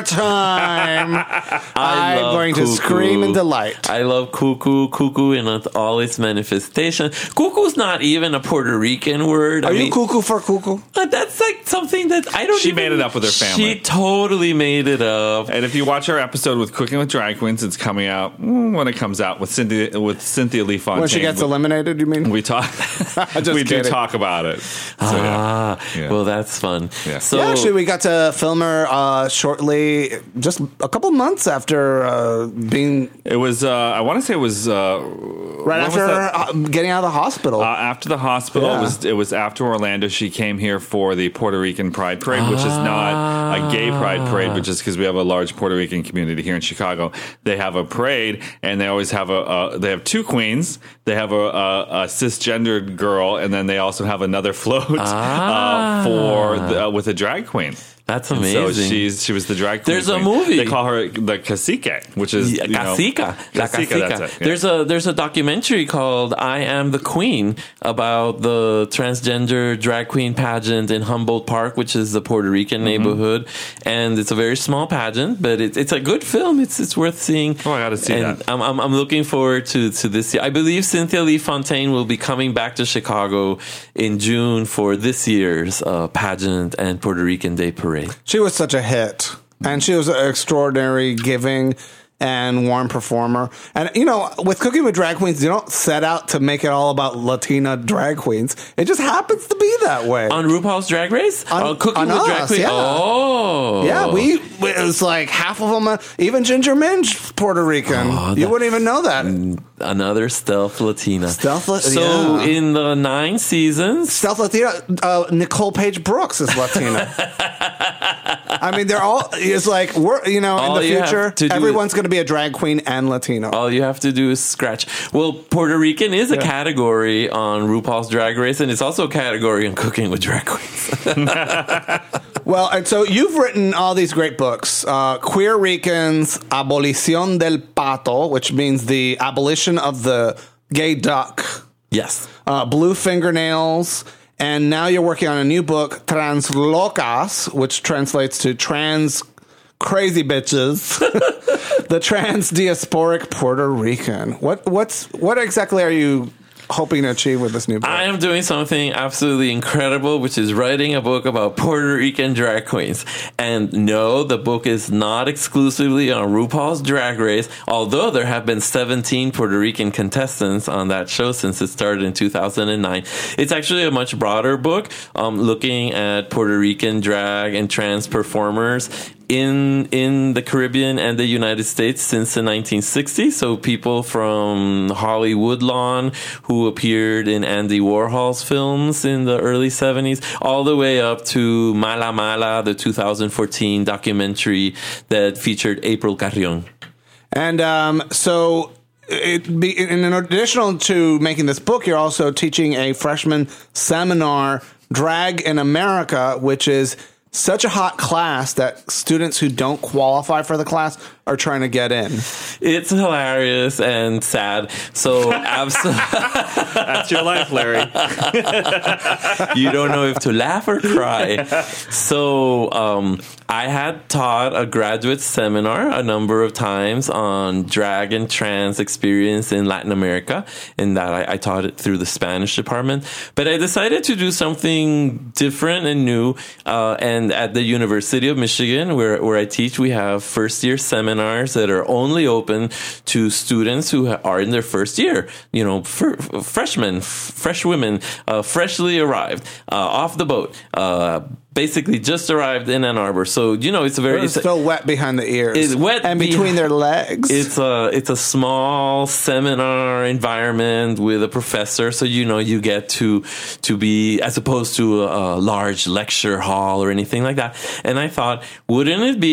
time, I'm going cuckoo. to scream in delight. I love cuckoo, cuckoo in all its manifestation. Cuckoo's not even a Puerto Rican word. Are I you mean, cuckoo for cuckoo? uh, that's like something that I don't She even, made it up with her family. She totally made it up. And if you watch our episode with Cooking with Drag Queens, it's coming out mm, when it comes out with Cynthia with Cynthia Lee Fontaine. When she gets we, eliminated, you mean? we talk. Just we do kidding. talk about it. So, Ah, yeah. Yeah. well, that's fun. Yeah. So Yeah, actually, we got to film her uh, shortly, just a couple months after uh, being It was. Uh, I want to say it was uh, right when after was that? uh, getting out of the hospital. Uh, after the hospital. Yeah. It was. It was after Orlando. She came here for the Puerto Rican Pride Parade, which is not a gay Pride Parade, but just because we have a large Puerto Rican community here in Chicago, they have a parade, and they always have a. a they have two queens. They have a, a, a cisgendered girl, and then they also have another float Ah. uh, for the, uh, with a drag queen. that's And amazing. So she's she was the drag queen. There's a queen. movie. They call her the cacique, which is Yeah, you know, Cacica. La Cacica, Cacica. that's it, yeah. There's a there's a documentary called I Am the Queen about the transgender drag queen pageant in Humboldt Park, which is the Puerto Rican Mm-hmm. neighborhood, and it's a very small pageant, but it, it's a good film. It's it's worth seeing. Oh, I gotta see and that. I'm, I'm I'm looking forward to to this year. I believe Cynthia Lee Fontaine will be coming back to Chicago in June for this year's uh, pageant and Puerto Rican Day Parade. She was such a hit, and she was an extraordinary, giving, and warm performer. And, you know, with Cooking with Drag Queens, you don't set out to make it all about Latina drag queens. It just happens to be that way. On RuPaul's Drag Race? On- Oh, Cooking on with us, Drag Queen? yeah. Oh. yeah, we, it was like half of them, uh, even Ginger Minge, Puerto Rican. Oh, you that- wouldn't even know that. Another stealth Latina. Stealth La- So yeah. in the nine seasons, Stealth Latina, uh, Nicole Page Brooks is Latina. I mean, they're all, it's like, we're, you know, All in the you have future, to do everyone's going to be a drag queen and Latino. all you have to do is scratch. Well, Puerto Rican is a category on RuPaul's Drag Race, and it's also a category on Cooking with Drag Queens. Well, and so you've written all these great books. Uh, Queer Ricans, Abolición del Pato, which means the abolition of the gay duck. Yes. Uh, Blue Fingernails. And now you're working on a new book, Translocas, which translates to trans crazy bitches. The trans diasporic Puerto Rican. What what's what exactly are you hoping to achieve with this new book? I am doing something absolutely incredible, which is writing a book about Puerto Rican drag queens. And no, the book is not exclusively on RuPaul's Drag Race, although there have been seventeen Puerto Rican contestants on that show since it started in two thousand nine. It's actually a much broader book, um, looking at Puerto Rican drag and trans performers in in the Caribbean and the United States since the nineteen sixties. So people from Holly Woodlawn, who appeared in Andy Warhol's films in the early seventies, all the way up to Mala Mala, the two thousand fourteen documentary that featured April Carrion. And um, so, it be, in addition to making this book, you're also teaching a freshman seminar, Drag in America, which is such a hot class that students who don't qualify for the class are trying to get in. It's hilarious and sad. So absolutely, That's your life, Larry. you don't know if to laugh or cry. So um, I had taught a graduate seminar a number of times on drag and trans experience in Latin America, and that I, I taught it through the Spanish department. But I decided to do something different and new. Uh, and at the University of Michigan, where, where I teach, we have first year seminars that are only open to students who are in their first year, you know, fr- freshmen, f- fresh women, uh, freshly arrived, uh, off the boat, uh, basically just arrived in Ann Arbor. So, you know, it's a very... It's still wet behind the ears. It's wet and be- between their legs. It's a it's a small seminar environment with a professor, so you know you get to to be, as opposed to a, a large lecture hall or anything like that. And I thought, wouldn't it be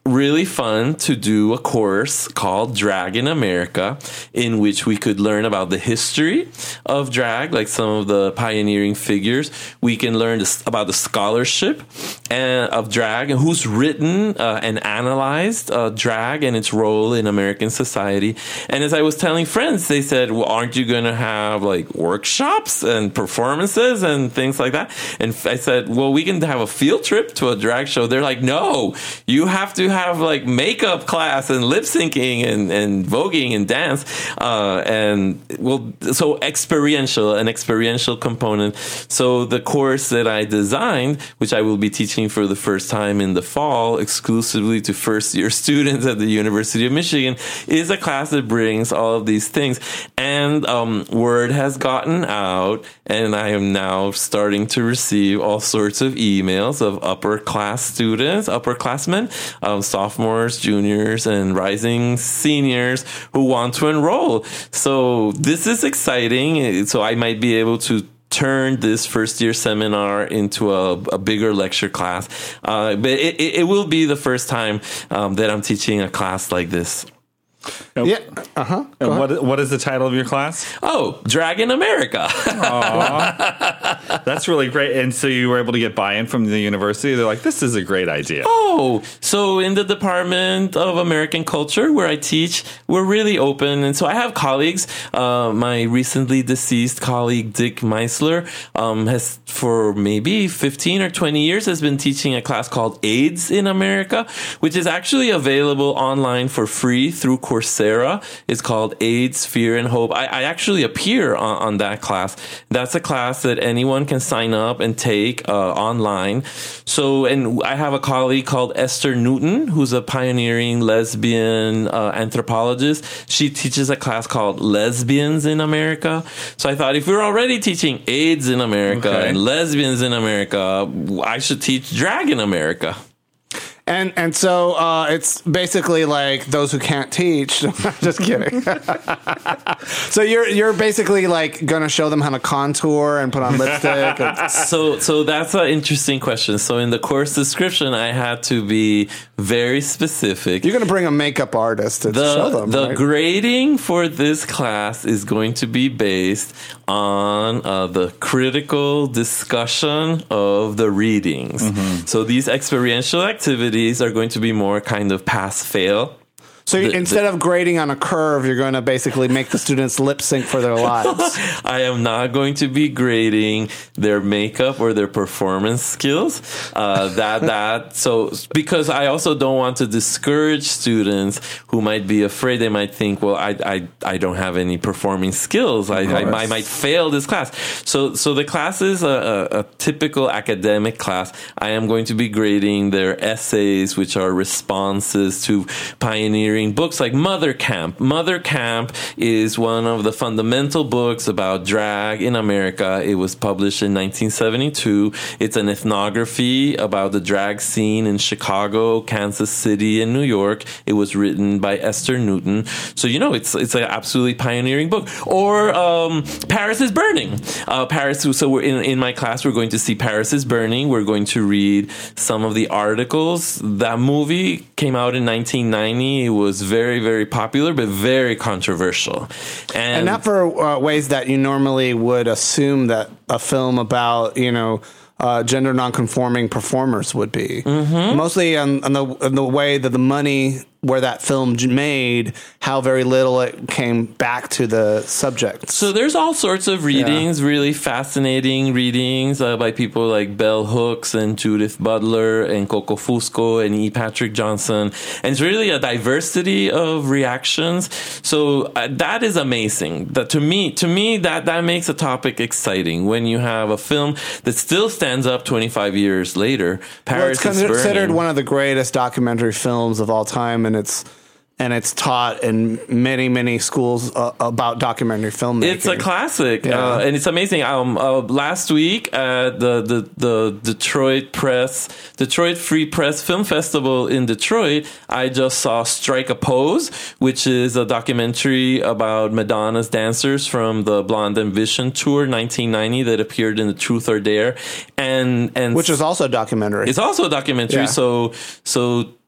really fun to do a course called Drag in America, in which we could learn about the history of drag, like some of the pioneering figures. We can learn this, about the scholarship and, of drag and who's written uh, and analyzed uh, drag and its role in American society. And as I was telling friends, they said, well, aren't you going to have like workshops and performances and things like that? And I said, well, we can have a field trip to a drag show. They're like, no, you have to have like makeup class and lip syncing and, and voguing and dance. Uh, and well, so experiential, an experiential component. So the course that I designed, which I will be teaching for the first time in the fall, exclusively to first year students at the University of Michigan, is a class that brings all of these things. And um, word has gotten out, and I am now starting to receive all sorts of emails of upper class students, upperclassmen, um, sophomores, juniors, and rising seniors who want to enroll. So this is exciting. So I might be able to turn this first year seminar into a, a bigger lecture class. Uh, but it, it will be the first time um, that I'm teaching a class like this. Yeah. Uh huh. And what what is the title of your class? Oh, Drag in America. Aww. That's really great. And so you were able to get buy-in from the university. They're like, this is a great idea. Oh, so in the Department of American Culture where I teach, we're really open. And so I have colleagues. Uh, my recently deceased colleague, Dick Meisler, um, has for maybe fifteen or twenty years has been teaching a class called AIDS in America, which is actually available online for free through Coursera. It's called AIDS, Fear, and Hope. I, I actually appear on, on that class. That's a class that anyone can sign up and take uh, online. So, and I have a colleague called Esther Newton, who's a pioneering lesbian uh, anthropologist. She teaches a class called Lesbians in America. So I thought if we're already teaching AIDS in America okay. and lesbians in America, I should teach drag in America. And and so uh, it's basically like those who can't teach. Just kidding. So you're you're basically like going to show them how to contour and put on lipstick. And- so so that's an interesting question. So in the course description, I had to be very specific. You're going to bring a makeup artist to the, show them. The right? grading for this class is going to be based on uh, the critical discussion of the readings. Mm-hmm. So these experiential activities are going to be more kind of pass-fail. So The- instead the- of grading on a curve, you're going to basically make the students lip sync for their lives. I am not going to be grading their makeup or their performance skills. Uh, that that so because I also don't want to discourage students who might be afraid. They might think, well, I I, I don't have any performing skills. I, I I might fail this class. So so the class is a, a, a typical academic class. I am going to be grading their essays, which are responses to pioneering books like Mother Camp. Mother Camp is one of the fundamental books about drag in America. It was published in nineteen seventy-two. It's an ethnography about the drag scene in Chicago, Kansas City, and New York. It was written by Esther Newton. So, you know, it's it's an absolutely pioneering book. Or um, Paris is Burning. Uh, Paris. So we're in, in my class, we're going to see Paris is Burning. We're going to read some of the articles. That movie came out in nineteen ninety. It was was very, very popular, but very controversial. And, And not for uh, ways that you normally would assume that a film about, you know, uh, gender nonconforming performers would be. Mm-hmm. Mostly on, on, the, on the way that the money where that film made, how very little it came back to the subject. So there's all sorts of readings, yeah. really fascinating readings uh, by people like Bell Hooks and Judith Butler and Coco Fusco and E. Patrick Johnson. And it's really a diversity of reactions. So uh, that is amazing. That to me, to me, that, that makes a topic exciting when you have a film that still stands up twenty-five years later. Paris well, it's is considered Burning. One of the greatest documentary films of all time, and it's and it's taught in many many schools uh, about documentary filmmaking. It's a classic, yeah. uh, and it's amazing. Um, uh, last week at the, the the Detroit Press, Detroit Free Press Film Festival in Detroit, I just saw Strike a Pose, which is a documentary about Madonna's dancers from the Blonde Ambition tour nineteen ninety that appeared in the Truth or Dare, and and which is also a documentary. It's also a documentary. Yeah. So so.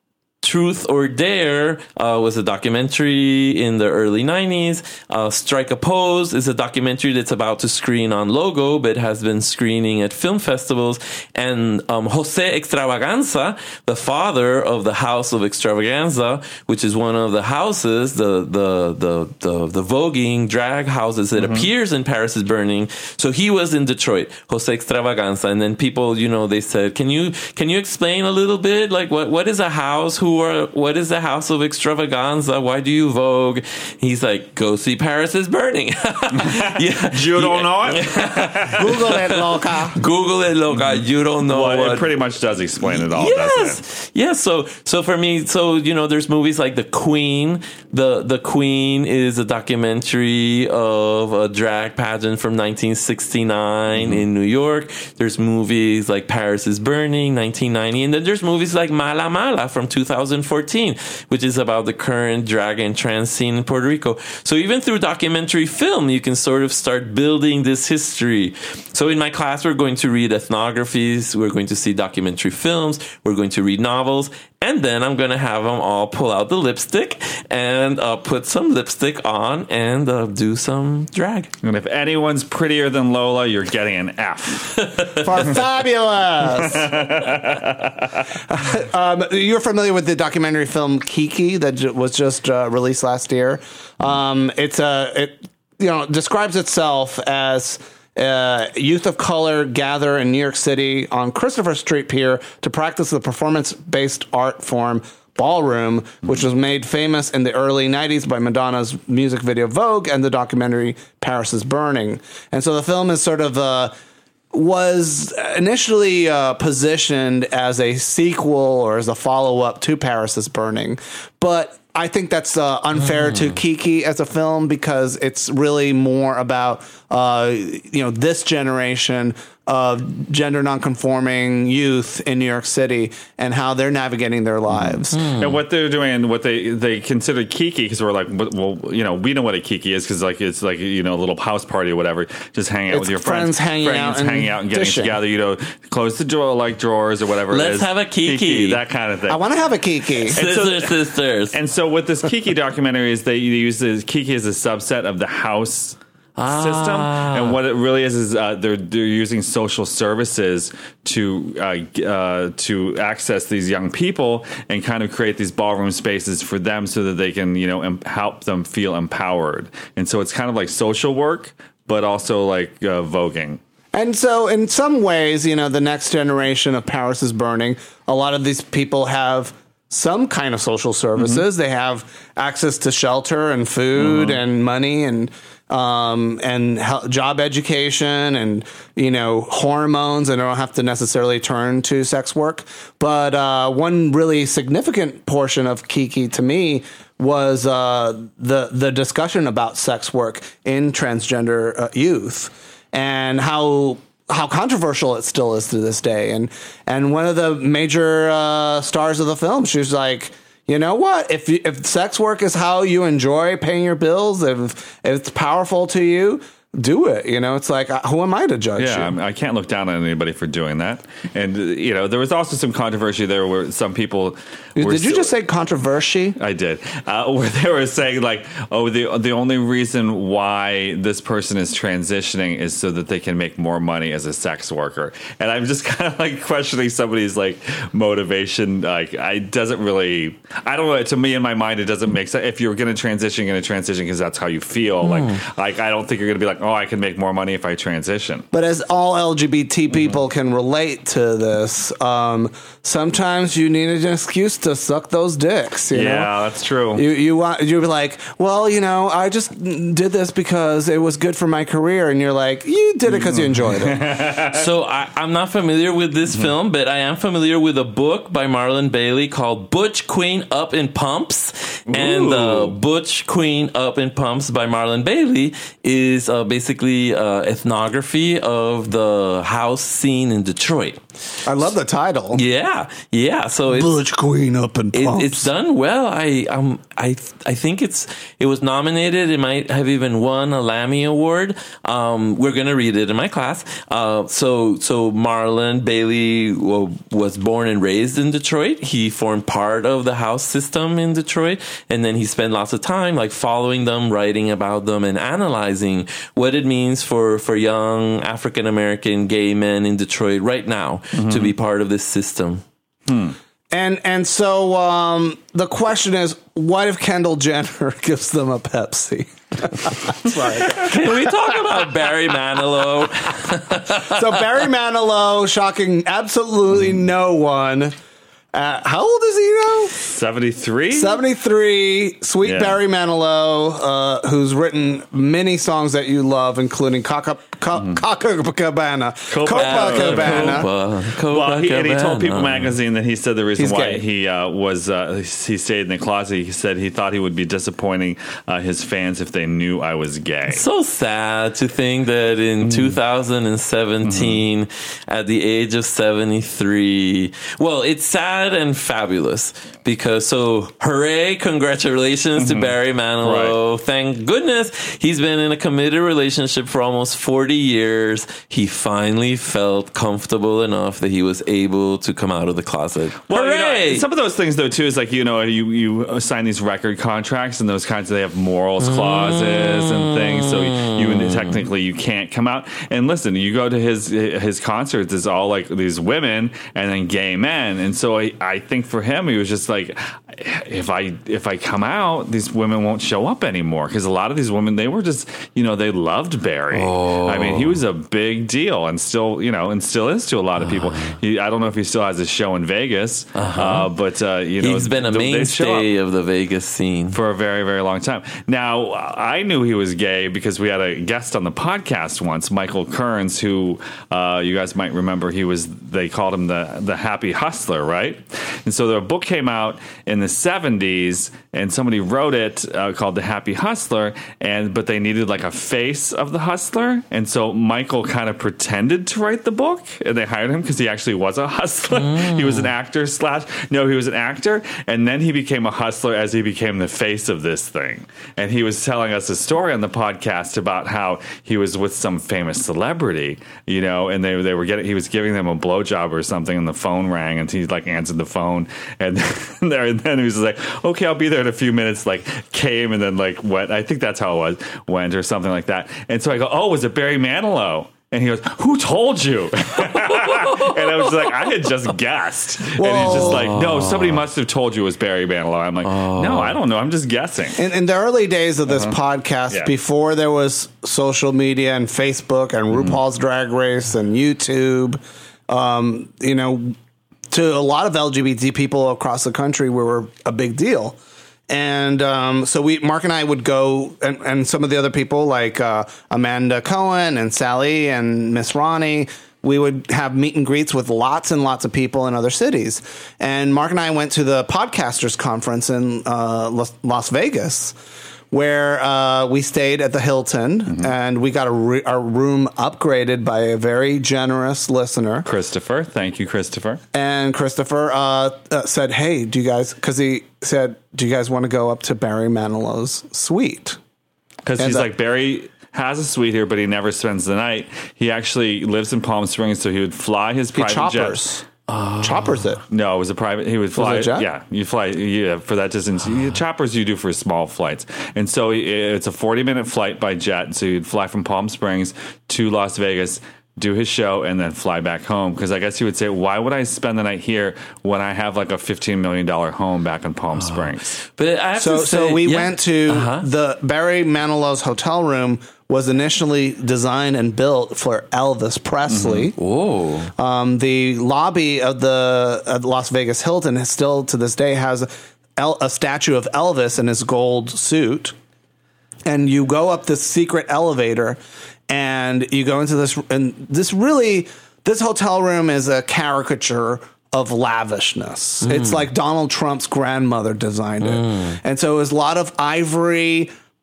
Truth or Dare uh, was a documentary in the early nineties. Uh, Strike a Pose is a documentary that's about to screen on Logo, but has been screening at film festivals. And um, Jose Extravaganza, the father of the House of Extravaganza, which is one of the houses, the the the the, the voguing drag houses that mm-hmm. appears in Paris is Burning. So he was in Detroit, Jose Extravaganza. And then people, you know, they said, can you can you explain a little bit? Like, what what is a house? Who are, what is the House of Extravaganza? Why do you vogue? He's like, go see Paris is Burning. yeah. You don't know it? Google it, loca. Google it, loca. You don't know well, what. It pretty much does explain it all, yes. doesn't it? Yes. So, so for me, so, you know, there's movies like The Queen. The, the Queen is a documentary of a drag pageant from nineteen sixty-nine mm-hmm. in New York. There's movies like Paris is Burning, nineteen ninety. And then there's movies like Mala Mala from two thousand fourteen, which is about the current drag and trans scene in Puerto Rico. So even through documentary film, you can sort of start building this history. So in my class, we're going to read ethnographies. We're going to see documentary films. We're going to read novels. And then I'm going to have them all pull out the lipstick and uh, put some lipstick on and uh, do some drag. And if anyone's prettier than Lola, you're getting an F. For fabulous. um, you're familiar with the documentary film Kiki that j- was just uh, released last year. Um, it's a, it, you know, describes itself as Uh, youth of color gather in New York City on Christopher Street Pier to practice the performance-based art form ballroom, which was made famous in the early nineties by Madonna's music video Vogue and the documentary Paris is Burning. And so the film is sort of uh, was initially uh, positioned as a sequel or as a follow-up to Paris is Burning, but I think that's uh, unfair mm. to Kiki as a film because it's really more about uh, you know this generation of gender nonconforming youth in New York City and how they're navigating their lives. Mm. And what they're doing, what they they consider Kiki, because we're like, well, you know, we know what a Kiki is because like it's like you know a little house party or whatever, just hanging out it's with your friends, friends, hanging friends out, and hanging out and getting dishing. together. You know, close the drawer like drawers or whatever. Let's it is. have a Kiki. Kiki, that kind of thing. I want to have a Kiki. Sisters, so, sisters. And so what this Kiki documentary is, they use this, Kiki as a subset of the house ah. system, and what it really is is uh, they're they're using social services to uh, uh, to access these young people and kind of create these ballroom spaces for them so that they can you know em- help them feel empowered. And so it's kind of like social work, but also like uh, voguing. And so in some ways, you know, the next generation of Paris is Burning, a lot of these people have some kind of social services. Mm-hmm. They have access to shelter and food mm-hmm. and money and um, and he- job education and, you know, hormones, and they don't have to necessarily turn to sex work. But uh, one really significant portion of Kiki to me was uh, the the discussion about sex work in transgender uh, youth and how how controversial it still is to this day. And and one of the major uh, stars of the film, she was like, you know what? If you, if sex work is how you enjoy paying your bills, if, if it's powerful to you, do it. You know, it's like, who am I to judge yeah, you? I, mean, I can't look down on anybody for doing that. And, uh, you know, there was also some controversy there where some people were Did you still, just say controversy? I did. Uh, where they were saying, like, oh, the the only reason why this person is transitioning is so that they can make more money as a sex worker. And I'm just kind of, like, questioning somebody's, like, motivation. Like, I doesn't really, I don't know, to me, in my mind, it doesn't make sense. If you're going to transition, you're going to transition because that's how you feel. Mm. Like, like, I don't think you're going to be like, oh, I can make more money if I transition. But as all L G B T people mm-hmm. can relate to this, um, sometimes you need an excuse to suck those dicks. You yeah, know? That's true. You you want you'd be like, well, you know, I just did this because it was good for my career, and you're like, you did it because you enjoyed it. So I, I'm not familiar with this mm-hmm. film, but I am familiar with a book by Marlon Bailey called Butch Queen Up in Pumps, Ooh. and uh, Butch Queen Up in Pumps by Marlon Bailey is uh, basically uh, ethnography of the house scene in Detroit. I love the title. Yeah, yeah. So it's, Butch Queen up in it, pumps. it's done well. I um I I think it's it was nominated. It might have even won a Lammy Award. Um, we're gonna read it in my class. Uh, so so Marlon Bailey w- was born and raised in Detroit. He formed part of the house system in Detroit, and then he spent lots of time like following them, writing about them, and analyzing what it means for for young African American gay men in Detroit right now. Mm-hmm. To be part of this system. Hmm. And and so um, the question is, what if Kendall Jenner gives them a Pepsi? Sorry. Can we talk about Barry Manilow? So Barry Manilow, shocking absolutely no one. Uh, how old is he now? seventy-three? seventy-three. Sweet Yeah. Barry Manilow, uh, who's written many songs that you love, including Coca- Co- Mm-hmm. Copacabana. Copacabana. Copacabana. Well, he, and he told People magazine that he said the reason He's why gay. he uh, was uh, he stayed in the closet. He said he thought he would be disappointing uh, his fans if they knew I was gay. So sad to think that in two thousand seventeen, mm-hmm. at the age of seventy-three, well, it's sad and fabulous because so hooray, congratulations mm-hmm. to Barry Manilow. Right. Thank goodness he's been in a committed relationship for almost forty years. He finally felt comfortable enough that he was able to come out of the closet. Well, hooray! You know, some of those things though too is like, you know, you you sign these record contracts and those kinds of, they have morals clauses mm. and things, so you technically you can't come out. And listen, you go to his his concerts, it's all like these women and then gay men, and so I, I think for him he was just like, if I if I come out, these women won't show up anymore, because a lot of these women, they were just, you know, they loved Barry. Oh. I mean, he was a big deal, and still, you know, and still is to a lot of people. He, I don't know if he still has a show in Vegas, uh-huh. uh, but uh, you know, he's been a mainstay of the Vegas scene for a very, very long time. Now, I knew he was gay because we had a guest on the podcast once, Michael Kearns, who uh, you guys might remember. He was, they called him the the Happy Hustler, right? And so the book came out in the seventies, and somebody wrote it uh, called The Happy Hustler, and but they needed like a face of the hustler, and so Michael kind of pretended to write the book, and they hired him because he actually was a hustler. Mm. He was an actor slash no, he was an actor, and then he became a hustler as he became the face of this thing. And he was telling us a story on the podcast about how he was with some famous celebrity, you know, and they they were getting, he was giving them a blowjob or something, and the phone rang, and he like answered the phone, and there and then he was like, okay, I'll be there in a few minutes, like came and then like went. I think that's how it was, went or something like that. And so I go, oh, was it Barry Manilow? And he goes, who told you? And I was like, I had just guessed. Whoa. And he's just like, no, somebody must have told you it was Barry Manilow. I'm like, oh. no, I don't know. I'm just guessing. In, in the early days of this uh-huh. podcast, yeah. before there was social media and Facebook and mm-hmm. RuPaul's Drag Race and YouTube, um, you know, to a lot of L G B T people across the country, we were a big deal. And um, so we, Mark and I would go, and, and some of the other people like uh, Amanda Cohen and Sally and Miss Ronnie, we would have meet and greets with lots and lots of people in other cities. And Mark and I went to the Podcasters Conference in uh, Las Vegas, where uh, we stayed at the Hilton, mm-hmm. and we got a, re- a room upgraded by a very generous listener. Christopher. Thank you, Christopher. And Christopher uh, uh, said, hey, do you guys, because he said, do you guys want to go up to Barry Manilow's suite? Because he's uh, like, Barry has a suite here, but he never spends the night. He actually lives in Palm Springs, so he would fly his private choppers. jet. Oh. Choppers it? No, it was a private. He would fly. Was it a jet? Yeah, you fly. Yeah, for that distance. Oh. Choppers you do for small flights, and so it's a forty minute flight by jet. So you'd fly from Palm Springs to Las Vegas, do his show, and then fly back home. Because I guess he would say, why would I spend the night here when I have like a fifteen million dollar home back in Palm oh. Springs? But I have so, to say, so we yeah. went to uh-huh. the Barry Manilow's hotel room. Was initially designed and built for Elvis Presley. Mm-hmm. Oh, um, the lobby of the uh, Las Vegas Hilton is still to this day has a, a statue of Elvis in his gold suit. And you go up this secret elevator, and you go into this, and this really, this hotel room is a caricature of lavishness. Mm. It's like Donald Trump's grandmother designed it. Mm. And so it was a lot of ivory,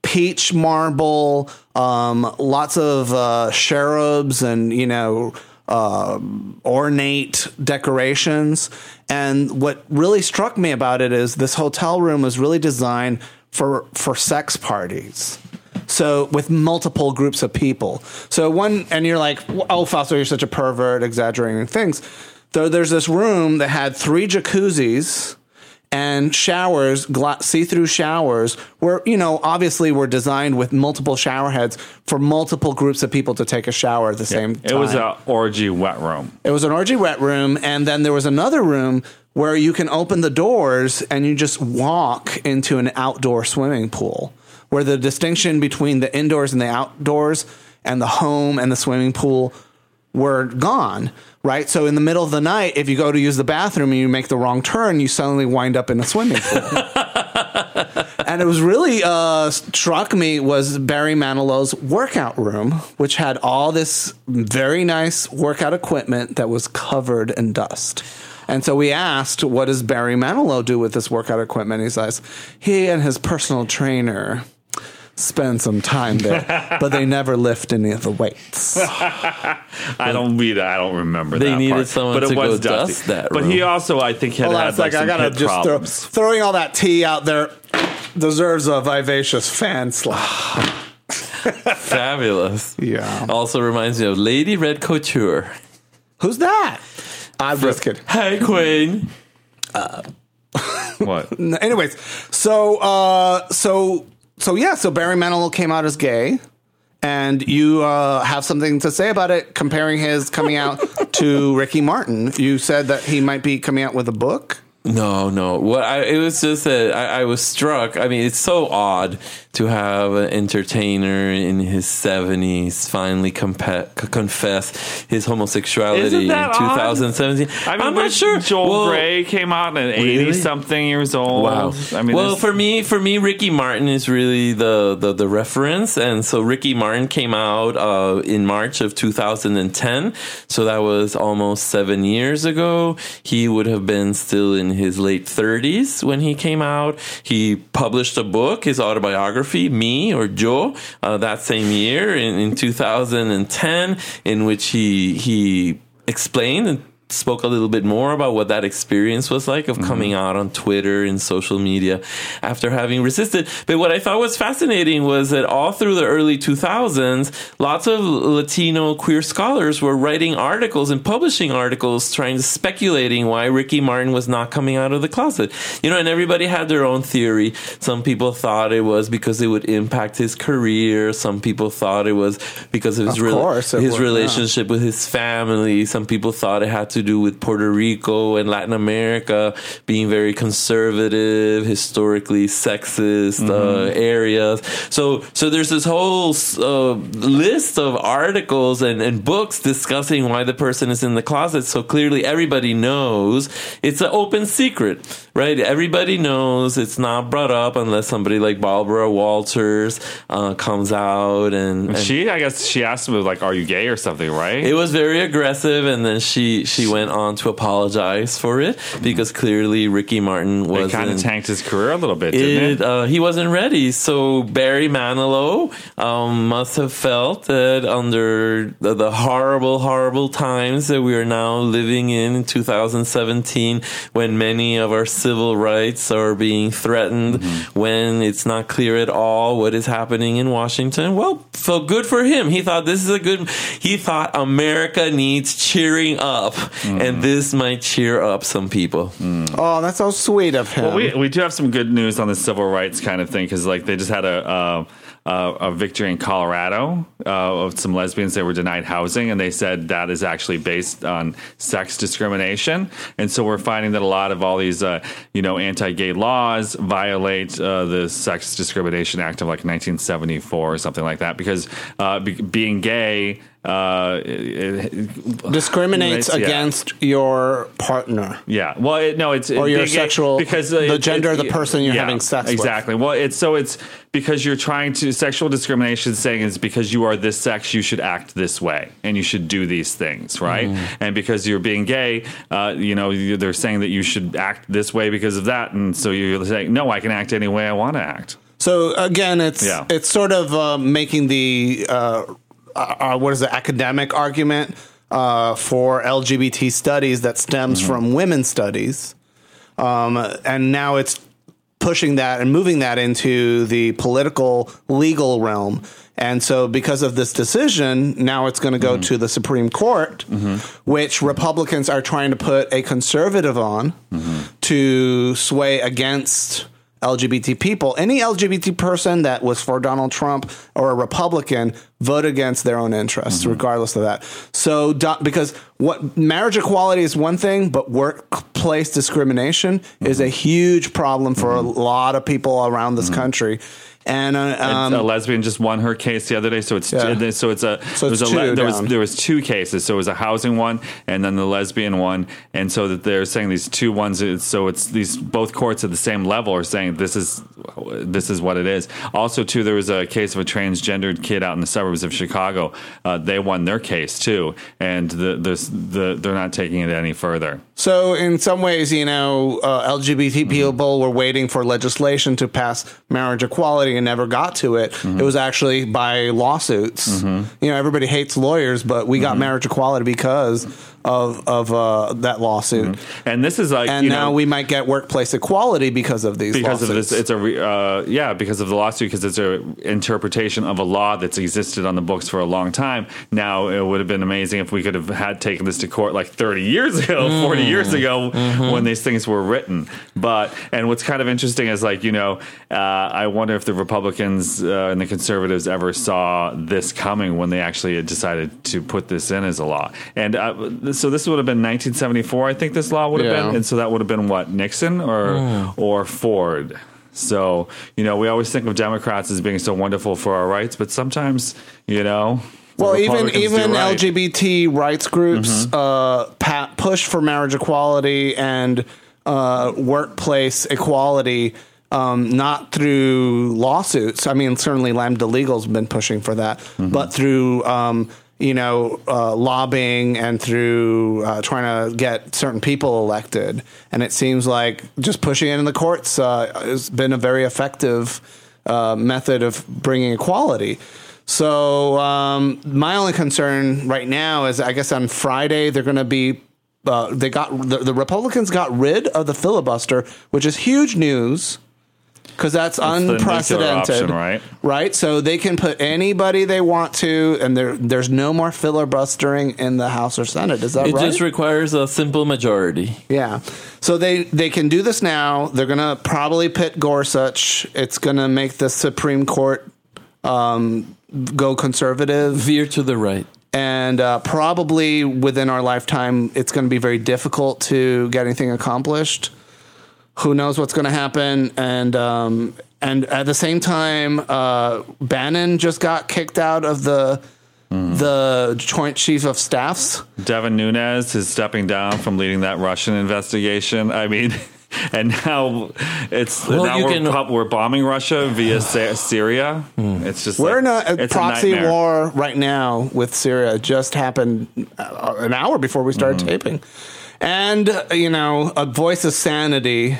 peach marble, um, lots of uh, cherubs and, you know, uh, ornate decorations. And what really struck me about it is this hotel room was really designed for, for sex parties. So with multiple groups of people. So one, and you're like, oh, Fausto, you're such a pervert, exaggerating things. So there's this room that had three jacuzzis and showers, gla- see-through showers, where, you know, obviously were designed with multiple shower heads for multiple groups of people to take a shower at the yeah, same time. It was an orgy wet room. It was an orgy wet room, and then there was another room where you can open the doors and you just walk into an outdoor swimming pool, where the distinction between the indoors and the outdoors and the home and the swimming pool were gone, right? So in the middle of the night, if you go to use the bathroom and you make the wrong turn, you suddenly wind up in a swimming pool. And it was really uh, struck me was Barry Manilow's workout room, which had all this very nice workout equipment that was covered in dust. And so we asked, what does Barry Manilow do with this workout equipment? He says, he and his personal trainer spend some time there, but they never lift any of the weights. I don't read I don't remember they that needed part. someone but it to was go dusty. dust that But room. he also, I think, had Well, had that's like, like, I some gotta hip just throw, problems. throwing all that tea out there deserves a vivacious fan slap. Fabulous. Yeah. Also reminds me of Lady Red Couture. Who's that? I'm just kidding. Hey, Queen. What? Anyways, so uh, so so yeah, so Barry Manilow came out as gay, and you uh, have something to say about it, comparing his coming out to Ricky Martin. You said that he might be coming out with a book. No, no. What I, it was just that I, I was struck. I mean, it's so odd to have an entertainer in his seventies finally compa- confess his homosexuality Isn't in that twenty seventeen. I mean, I'm not sure. Joel well, Grey came out at really? eighty something years old. Wow. I mean, well, this- for me, for me, Ricky Martin is really the, the, the reference. And so Ricky Martin came out uh, in March of two thousand ten. So that was almost seven years ago. He would have been still in his late thirties when he came out. He published a book, his autobiography, Me or Joe, uh, that same year in, in two thousand ten, in which he he explained and spoke a little bit more about what that experience was like of coming mm-hmm. out on Twitter and social media after having resisted. But what I thought was fascinating was that all through the early two thousands, lots of Latino queer scholars were writing articles and publishing articles trying to speculating why Ricky Martin was not coming out of the closet. You know, and everybody had their own theory. Some people thought it was because it would impact his career. Some people thought it was because of his, of re- course his would, relationship yeah. with his family. Some people thought it had to do with Puerto Rico and Latin America being very conservative, historically sexist mm-hmm. uh, areas. So, so there's this whole uh, list of articles and, and books discussing why the person is in the closet. So clearly everybody knows it's an open secret, right? Everybody knows it's not brought up unless somebody like Barbara Walters uh, comes out and, and she, I guess she asked him like, "Are you gay?" or something, right? It was very aggressive, and then she she went on to apologize for it because clearly Ricky Martin was kind of tanked his career a little bit, didn't it? it? Uh, he wasn't ready. So Barry Manilow um, must have felt that under the, the horrible, horrible times that we are now living in in two thousand seventeen, when many of our civil rights are being threatened, mm-hmm. when it's not clear at all what is happening in Washington. Well, so good for him. He thought this is a good. He thought America needs cheering up. Mm. And this might cheer up some people. Mm. Oh, that's so sweet of him. Well, we we do have some good news on the civil rights kind of thing because, like, they just had a uh, uh, a victory in Colorado uh, of some lesbians that were denied housing, and they said that is actually based on sex discrimination. And so we're finding that a lot of all these, uh, you know, anti-gay laws violate uh, the Sex Discrimination Act of like nineteen seventy-four or something like that because uh, be- being gay. Uh, it, it, discriminates yeah. against your partner. Yeah. Well, it, no, it's or your it, sexual because uh, the it, gender it, of the person you're yeah, having sex exactly. with. Well, it's so it's because you're trying to sexual discrimination saying is because you are this sex, you should act this way and you should do these things, right? Mm. And because you're being gay, uh, you know, they're saying that you should act this way because of that, and so you're saying no, I can act any way I want to act. So again, it's Yeah. it's sort of uh, making the uh, uh, what is the academic argument uh, for L G B T studies that stems Mm-hmm. from women's studies, um, and now it's pushing that and moving that into the political legal realm. And so because of this decision, now it's going to go mm-hmm. to the Supreme Court, mm-hmm. which Republicans are trying to put a conservative on mm-hmm. to sway against L G B T people. Any L G B T person that was for Donald Trump or a Republican vote against their own interests, mm-hmm. regardless of that. So do, because what marriage equality is one thing, but workplace discrimination mm-hmm. is a huge problem for mm-hmm. a lot of people around this mm-hmm. country. And, uh, um, a lesbian just won her case the other day, so it's Yeah. so it's a So it's there was a two there was down. there was two cases. So it was a housing one and then the lesbian one, and so that they're saying these two ones. So it's these both courts at the same level are saying this is this is what it is. Also, too, there was a case of a transgendered kid out in the suburbs of Chicago. Uh, they won their case too, and the, the the they're not taking it any further. So in some ways, you know, uh, L G B T people mm-hmm. were waiting for legislation to pass marriage equality and never got to it. Mm-hmm. It was actually by lawsuits. Mm-hmm. You know, everybody hates lawyers, but we got mm-hmm. marriage equality because of of uh, that lawsuit. Mm-hmm. And this is like, and you now know, we might get workplace equality because of these because lawsuits. of this. It's a re- uh, yeah, because of the lawsuit, because it's a interpretation of a law that's existed on the books for a long time. Now it would have been amazing if we could have had taken this to court like thirty years ago, mm. forty years ago, mm-hmm. when these things were written. But and what's kind of interesting is, like, you know, uh, I wonder if the Republicans uh, and the conservatives ever saw this coming when they actually had decided to put this in as a law. And uh, so this would have been nineteen seventy-four, I think this law would have Yeah. been, and so that would have been what, Nixon or mm. or Ford. So, you know, we always think of Democrats as being so wonderful for our rights, but sometimes, you know, the well, even Republicans do even right. L G B T rights groups Mm-hmm. uh, pa- push for marriage equality and uh, workplace equality, um, not through lawsuits. I mean, certainly Lambda Legal's been pushing for that, mm-hmm. but through um, you know uh, lobbying and through uh, trying to get certain people elected. And it seems like just pushing it in the courts uh, has been a very effective uh, method of bringing equality. So um, my only concern right now is, I guess on Friday they're going to be uh, they got the, the Republicans got rid of the filibuster, which is huge news because that's It's the nuclear unprecedented, option, right? Right. So they can put anybody they want to, and there there's no more filibustering in the House or Senate. Is that it right? just requires a simple majority. Yeah. So they, they can do this now. They're going to probably pit Gorsuch. It's going to make the Supreme Court um, go conservative. Veer to the right. And uh, probably within our lifetime, it's going to be very difficult to get anything accomplished. Who knows what's going to happen? And um, and at the same time, uh, Bannon just got kicked out of the mm. the Joint Chief of Staffs. Devin Nunes is stepping down from leading that Russian investigation. I mean, and now it's Well, now you we're, can- we're bombing Russia via Sy- Syria. Mm. It's just We're like, in a, a it's proxy a nightmare. war right now with Syria. It just happened uh, an hour before we started Mm-hmm. taping. And, uh, you know, a voice of sanity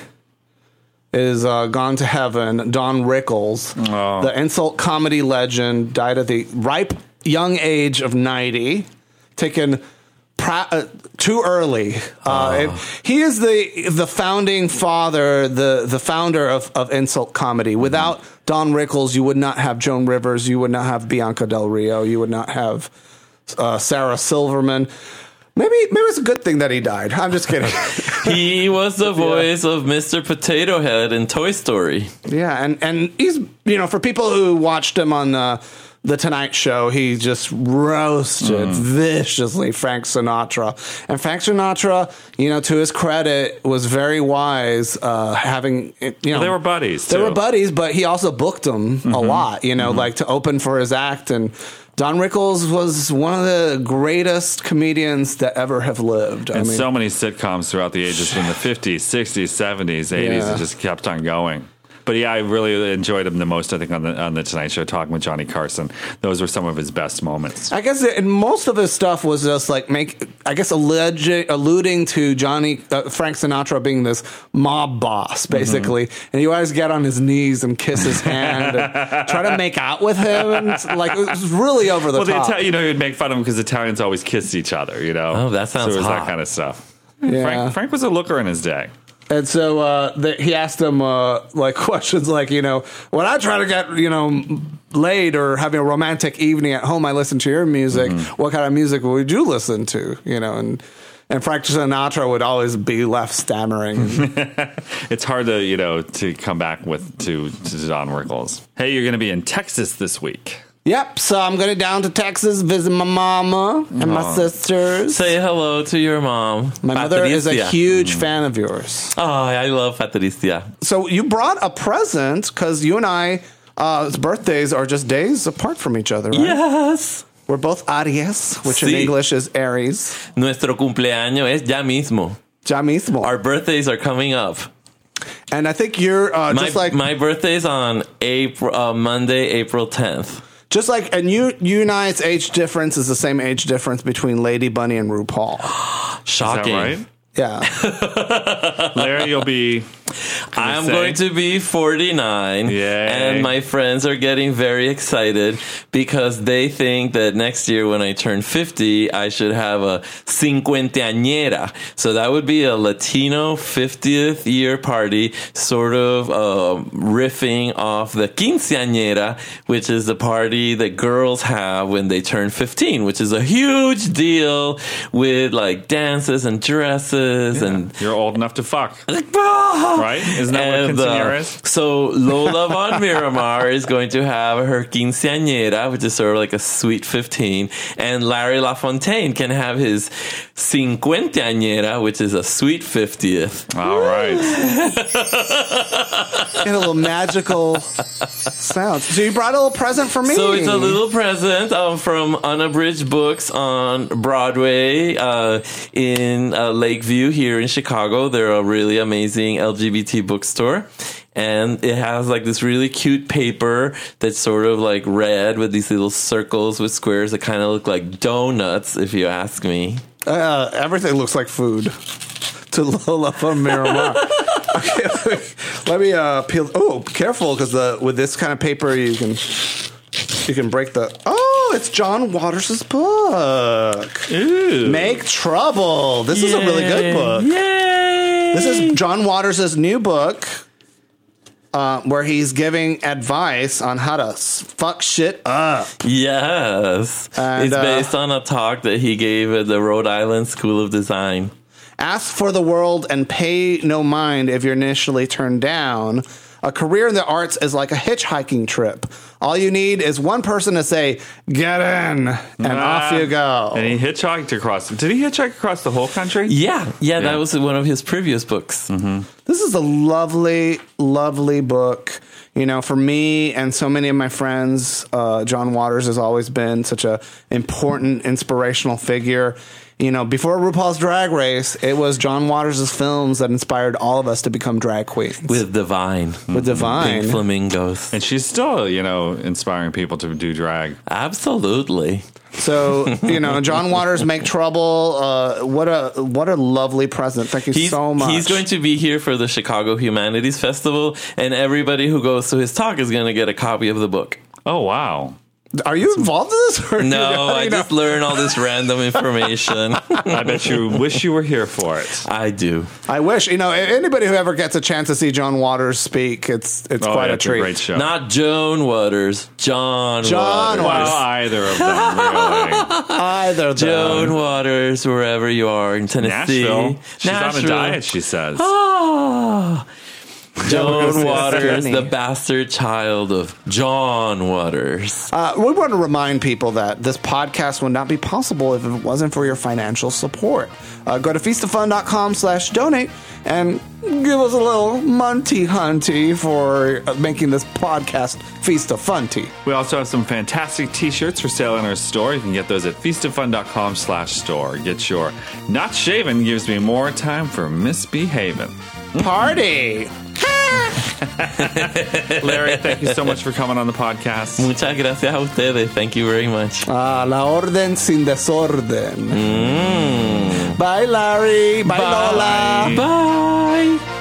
is uh, gone to heaven. Don Rickles, Oh. the insult comedy legend, died at the ripe young age of ninety, taken pra- uh, too early. Uh, it- he is the the founding father, the the founder of, of insult comedy. Without Don Rickles, you would not have Joan Rivers, you would not have Bianca Del Rio, you would not have uh, Sarah Silverman. Maybe maybe it's a good thing that he died. I'm just kidding. He was the voice of Mister Potato Head in Toy Story. Yeah, and, and he's, you know, for people who watched him on the, the Tonight Show, he just roasted Mm. viciously Frank Sinatra. And Frank Sinatra, you know, to his credit, was very wise, uh, having, you know. Well, they were buddies, They too. were buddies, but he also booked them Mm-hmm. a lot, you know, mm-hmm. like to open for his act. And Don Rickles was one of the greatest comedians that ever have lived. I And mean, so many sitcoms throughout the ages, from the fifties, sixties, seventies, eighties, Yeah. it just kept on going. But yeah, I really enjoyed him the most, I think, on the on the Tonight Show, talking with Johnny Carson. Those were some of his best moments. I guess it, and most of his stuff was just like make, I guess, alleged, alluding to Johnny uh, Frank Sinatra being this mob boss, basically, mm-hmm. and you always get on his knees and kiss his hand and try to make out with him, and like it was really over the well, top. Well, you know, you'd make fun of him because Italians always kissed each other. You know, oh, that sounds so it was hot. that kind of stuff. Yeah. Frank, Frank was a looker in his day. And so uh, the, he asked him uh, like questions like, you know, when I try to get, you know, laid or having a romantic evening at home, I listen to your music. Mm-hmm. What kind of music would you listen to? You know, and and Frank Sinatra would always be left stammering. It's hard to, you know, to come back with to, to Don Rickles. Hey, you're going to be in Texas this week. Yep, so I'm going down to Texas, visit my mama and my Aww. sisters. Say hello to your mom. My mother is a Patricia. huge fan of yours. Oh, I love Patricia. So you brought a present because you and I, uh, birthdays are just days apart from each other, right? Yes. We're both Aries, which Sí. in English is Aries. Nuestro cumpleaños es ya mismo. Ya mismo. Our birthdays are coming up. And I think you're uh, My, just like... my birthday's on April, uh, Monday, April tenth. Just like, and you, you and I's age difference is the same age difference between Lady Bunny and RuPaul. Shocking. Is that right? Yeah. Larry, you'll be... I'm going to be forty-nine. Yay. And my friends are getting very excited because they think that next year when I turn fifty, I should have a cincuentañera. So that would be a Latino fiftieth year party, sort of uh, riffing off the quinceañera, which is the party that girls have when they turn fifteen, which is a huge deal with like dances and dresses. Yeah. And You're old enough to fuck. Ah! Right? Isn't that And, what uh, quinceañera is? So Lola von Miramar is going to have her quinceañera, which is sort of like a sweet fifteen, and Larry LaFontaine can have his cincuentañera, which is a sweet fiftieth. All right. Get a little magical sound. So you brought a little present for me. So it's a little present um, from Unabridged Books on Broadway uh, in uh, Lakeview here in Chicago. They're a really amazing L G B T bookstore. And it has like this really cute paper that's sort of like red with these little circles with squares that kind of look like donuts, if you ask me. Uh, everything looks like food to Lola von Miramar. Okay, let me, let me uh, peel. Oh, careful, because the with this kind of paper you can you can break the. Oh, it's John Waters' book. Ooh. Make Trouble. This is a really good book. Yay! This is John Waters' new book. Uh, where he's giving advice on how to s- fuck shit up. Yes. And, it's uh, based on a talk that he gave at the Rhode Island School of Design. Ask for the world and pay no mind if you're initially turned down. A career in the arts is like a hitchhiking trip. All you need is one person to say, get in, and Ah, off you go. And he hitchhiked across. Did he hitchhike across the whole country? Yeah, yeah, Yeah. that was one of his previous books. Mm-hmm. This is a lovely, lovely book. You know, for me and so many of my friends, uh, John Waters has always been such a important, inspirational figure. You know, before RuPaul's Drag Race, it was John Waters' films that inspired all of us to become drag queens. With Divine. With Divine. Pink Flamingos. And she's still, you know, inspiring people to do drag. Absolutely. So, you know, John Waters, Make Trouble. Uh, what a what a lovely present. Thank you He's, so much. he's going to be here for the Chicago Humanities Festival, and everybody who goes to his talk is going to get a copy of the book. Oh, wow. Are you involved in this? Or No, you know, I you know? just learned all this random information. I bet you wish you were here for it. I do. I wish, you know, anybody who ever gets a chance to see John Waters speak, it's it's Oh, quite yeah, a it's treat. a great show. Not Joan Waters, John, John Waters. well, either of them, really. Either of them. Joan Waters, wherever you are in Tennessee. Nashville. She's Nashville. on a diet, she says. Ah. Joan Yes, Waters, Jenny. the bastard child of John Waters. Uh, we want to remind people that this podcast would not be possible if it wasn't for your financial support. Uh, go to feastofun.com slash donate and give us a little munty hunty for uh, making this podcast Feast of Funty. We also have some fantastic t-shirts for sale in our store. You can get those at feastofun.com slash store. Get your Not Shaven Gives Me More Time for Misbehaving. Party! Larry, thank you so much for coming on the podcast. Muchas gracias a ustedes. Thank you very much. Ah, la orden sin desorden. Mm. Bye, Larry. Bye, Bye. Lola. Bye.